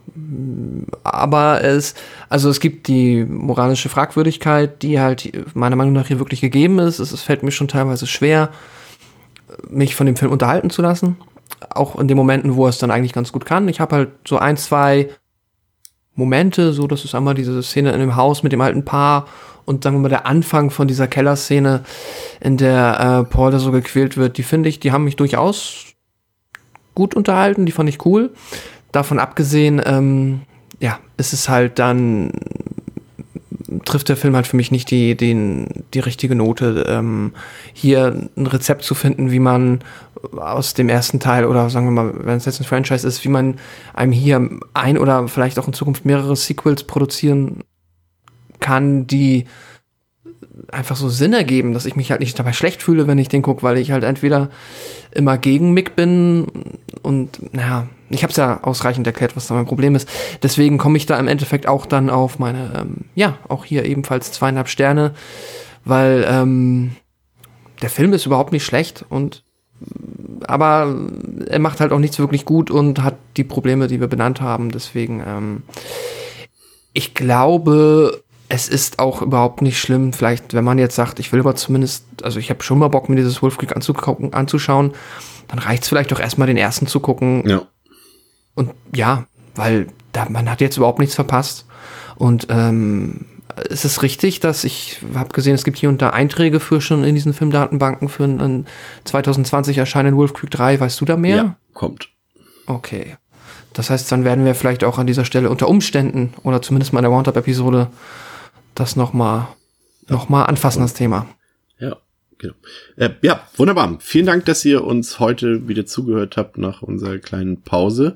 aber es, also es gibt die moralische Fragwürdigkeit, die halt meiner Meinung nach hier wirklich gegeben ist. Es, es fällt mir schon teilweise schwer, mich von dem Film unterhalten zu lassen. Auch in den Momenten, wo er es dann eigentlich ganz gut kann. Ich habe halt so ein, zwei Momente, so, das ist einmal diese Szene in dem Haus mit dem alten Paar und sagen wir mal der Anfang von dieser Kellerszene, in der äh, Paul da so gequält wird, die finde ich, die haben mich durchaus gut unterhalten, die fand ich cool. Davon abgesehen, ähm, ja, ist es halt dann, trifft der Film halt für mich nicht die, den, die richtige Note, ähm, hier ein Rezept zu finden, wie man aus dem ersten Teil oder sagen wir mal, wenn es jetzt ein Franchise ist, wie man einem hier ein oder vielleicht auch in Zukunft mehrere Sequels produzieren kann, die einfach so Sinn ergeben, dass ich mich halt nicht dabei schlecht fühle, wenn ich den gucke, weil ich halt entweder immer gegen Mick bin und naja, ich habe es ja ausreichend erklärt, was da mein Problem ist. Deswegen komme ich da im Endeffekt auch dann auf meine, ähm, ja, auch hier ebenfalls zweieinhalb Sterne, weil ähm, der Film ist überhaupt nicht schlecht und aber er macht halt auch nichts wirklich gut und hat die Probleme, die wir benannt haben. Deswegen, ähm, ich glaube, es ist auch überhaupt nicht schlimm, vielleicht, wenn man jetzt sagt, ich will aber zumindest, also ich habe schon mal Bock, mir dieses Wolf Creek anzugucken, anzuschauen, dann reicht es vielleicht doch erstmal den ersten zu gucken. Ja. Und ja, weil da, man hat jetzt überhaupt nichts verpasst. Und ähm, es ist richtig, dass ich habe gesehen, es gibt hier und da Einträge für schon in diesen Filmdatenbanken für einen zwanzig zwanzig erscheinenden Wolf Creek drei. Weißt du da mehr? Ja, kommt. Okay. Das heißt, dann werden wir vielleicht auch an dieser Stelle unter Umständen oder zumindest mal in der Roundup-Episode das nochmal noch mal anfassen, das Thema. Ja, genau. Äh, ja, wunderbar. Vielen Dank, dass ihr uns heute wieder zugehört habt nach unserer kleinen Pause.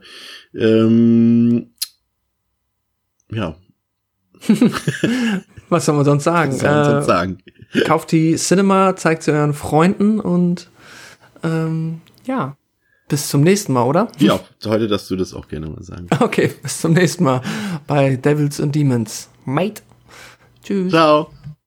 Ähm, ja. Was soll man sonst sagen? Was soll man sonst äh, sagen? Kauft die Cinema, zeigt sie euren Freunden und ähm, ja, bis zum nächsten Mal, oder? Ja, heute darfst du das auch gerne mal sagen. Okay, bis zum nächsten Mal bei Devils and Demons. Mate. Tschüss. Ciao.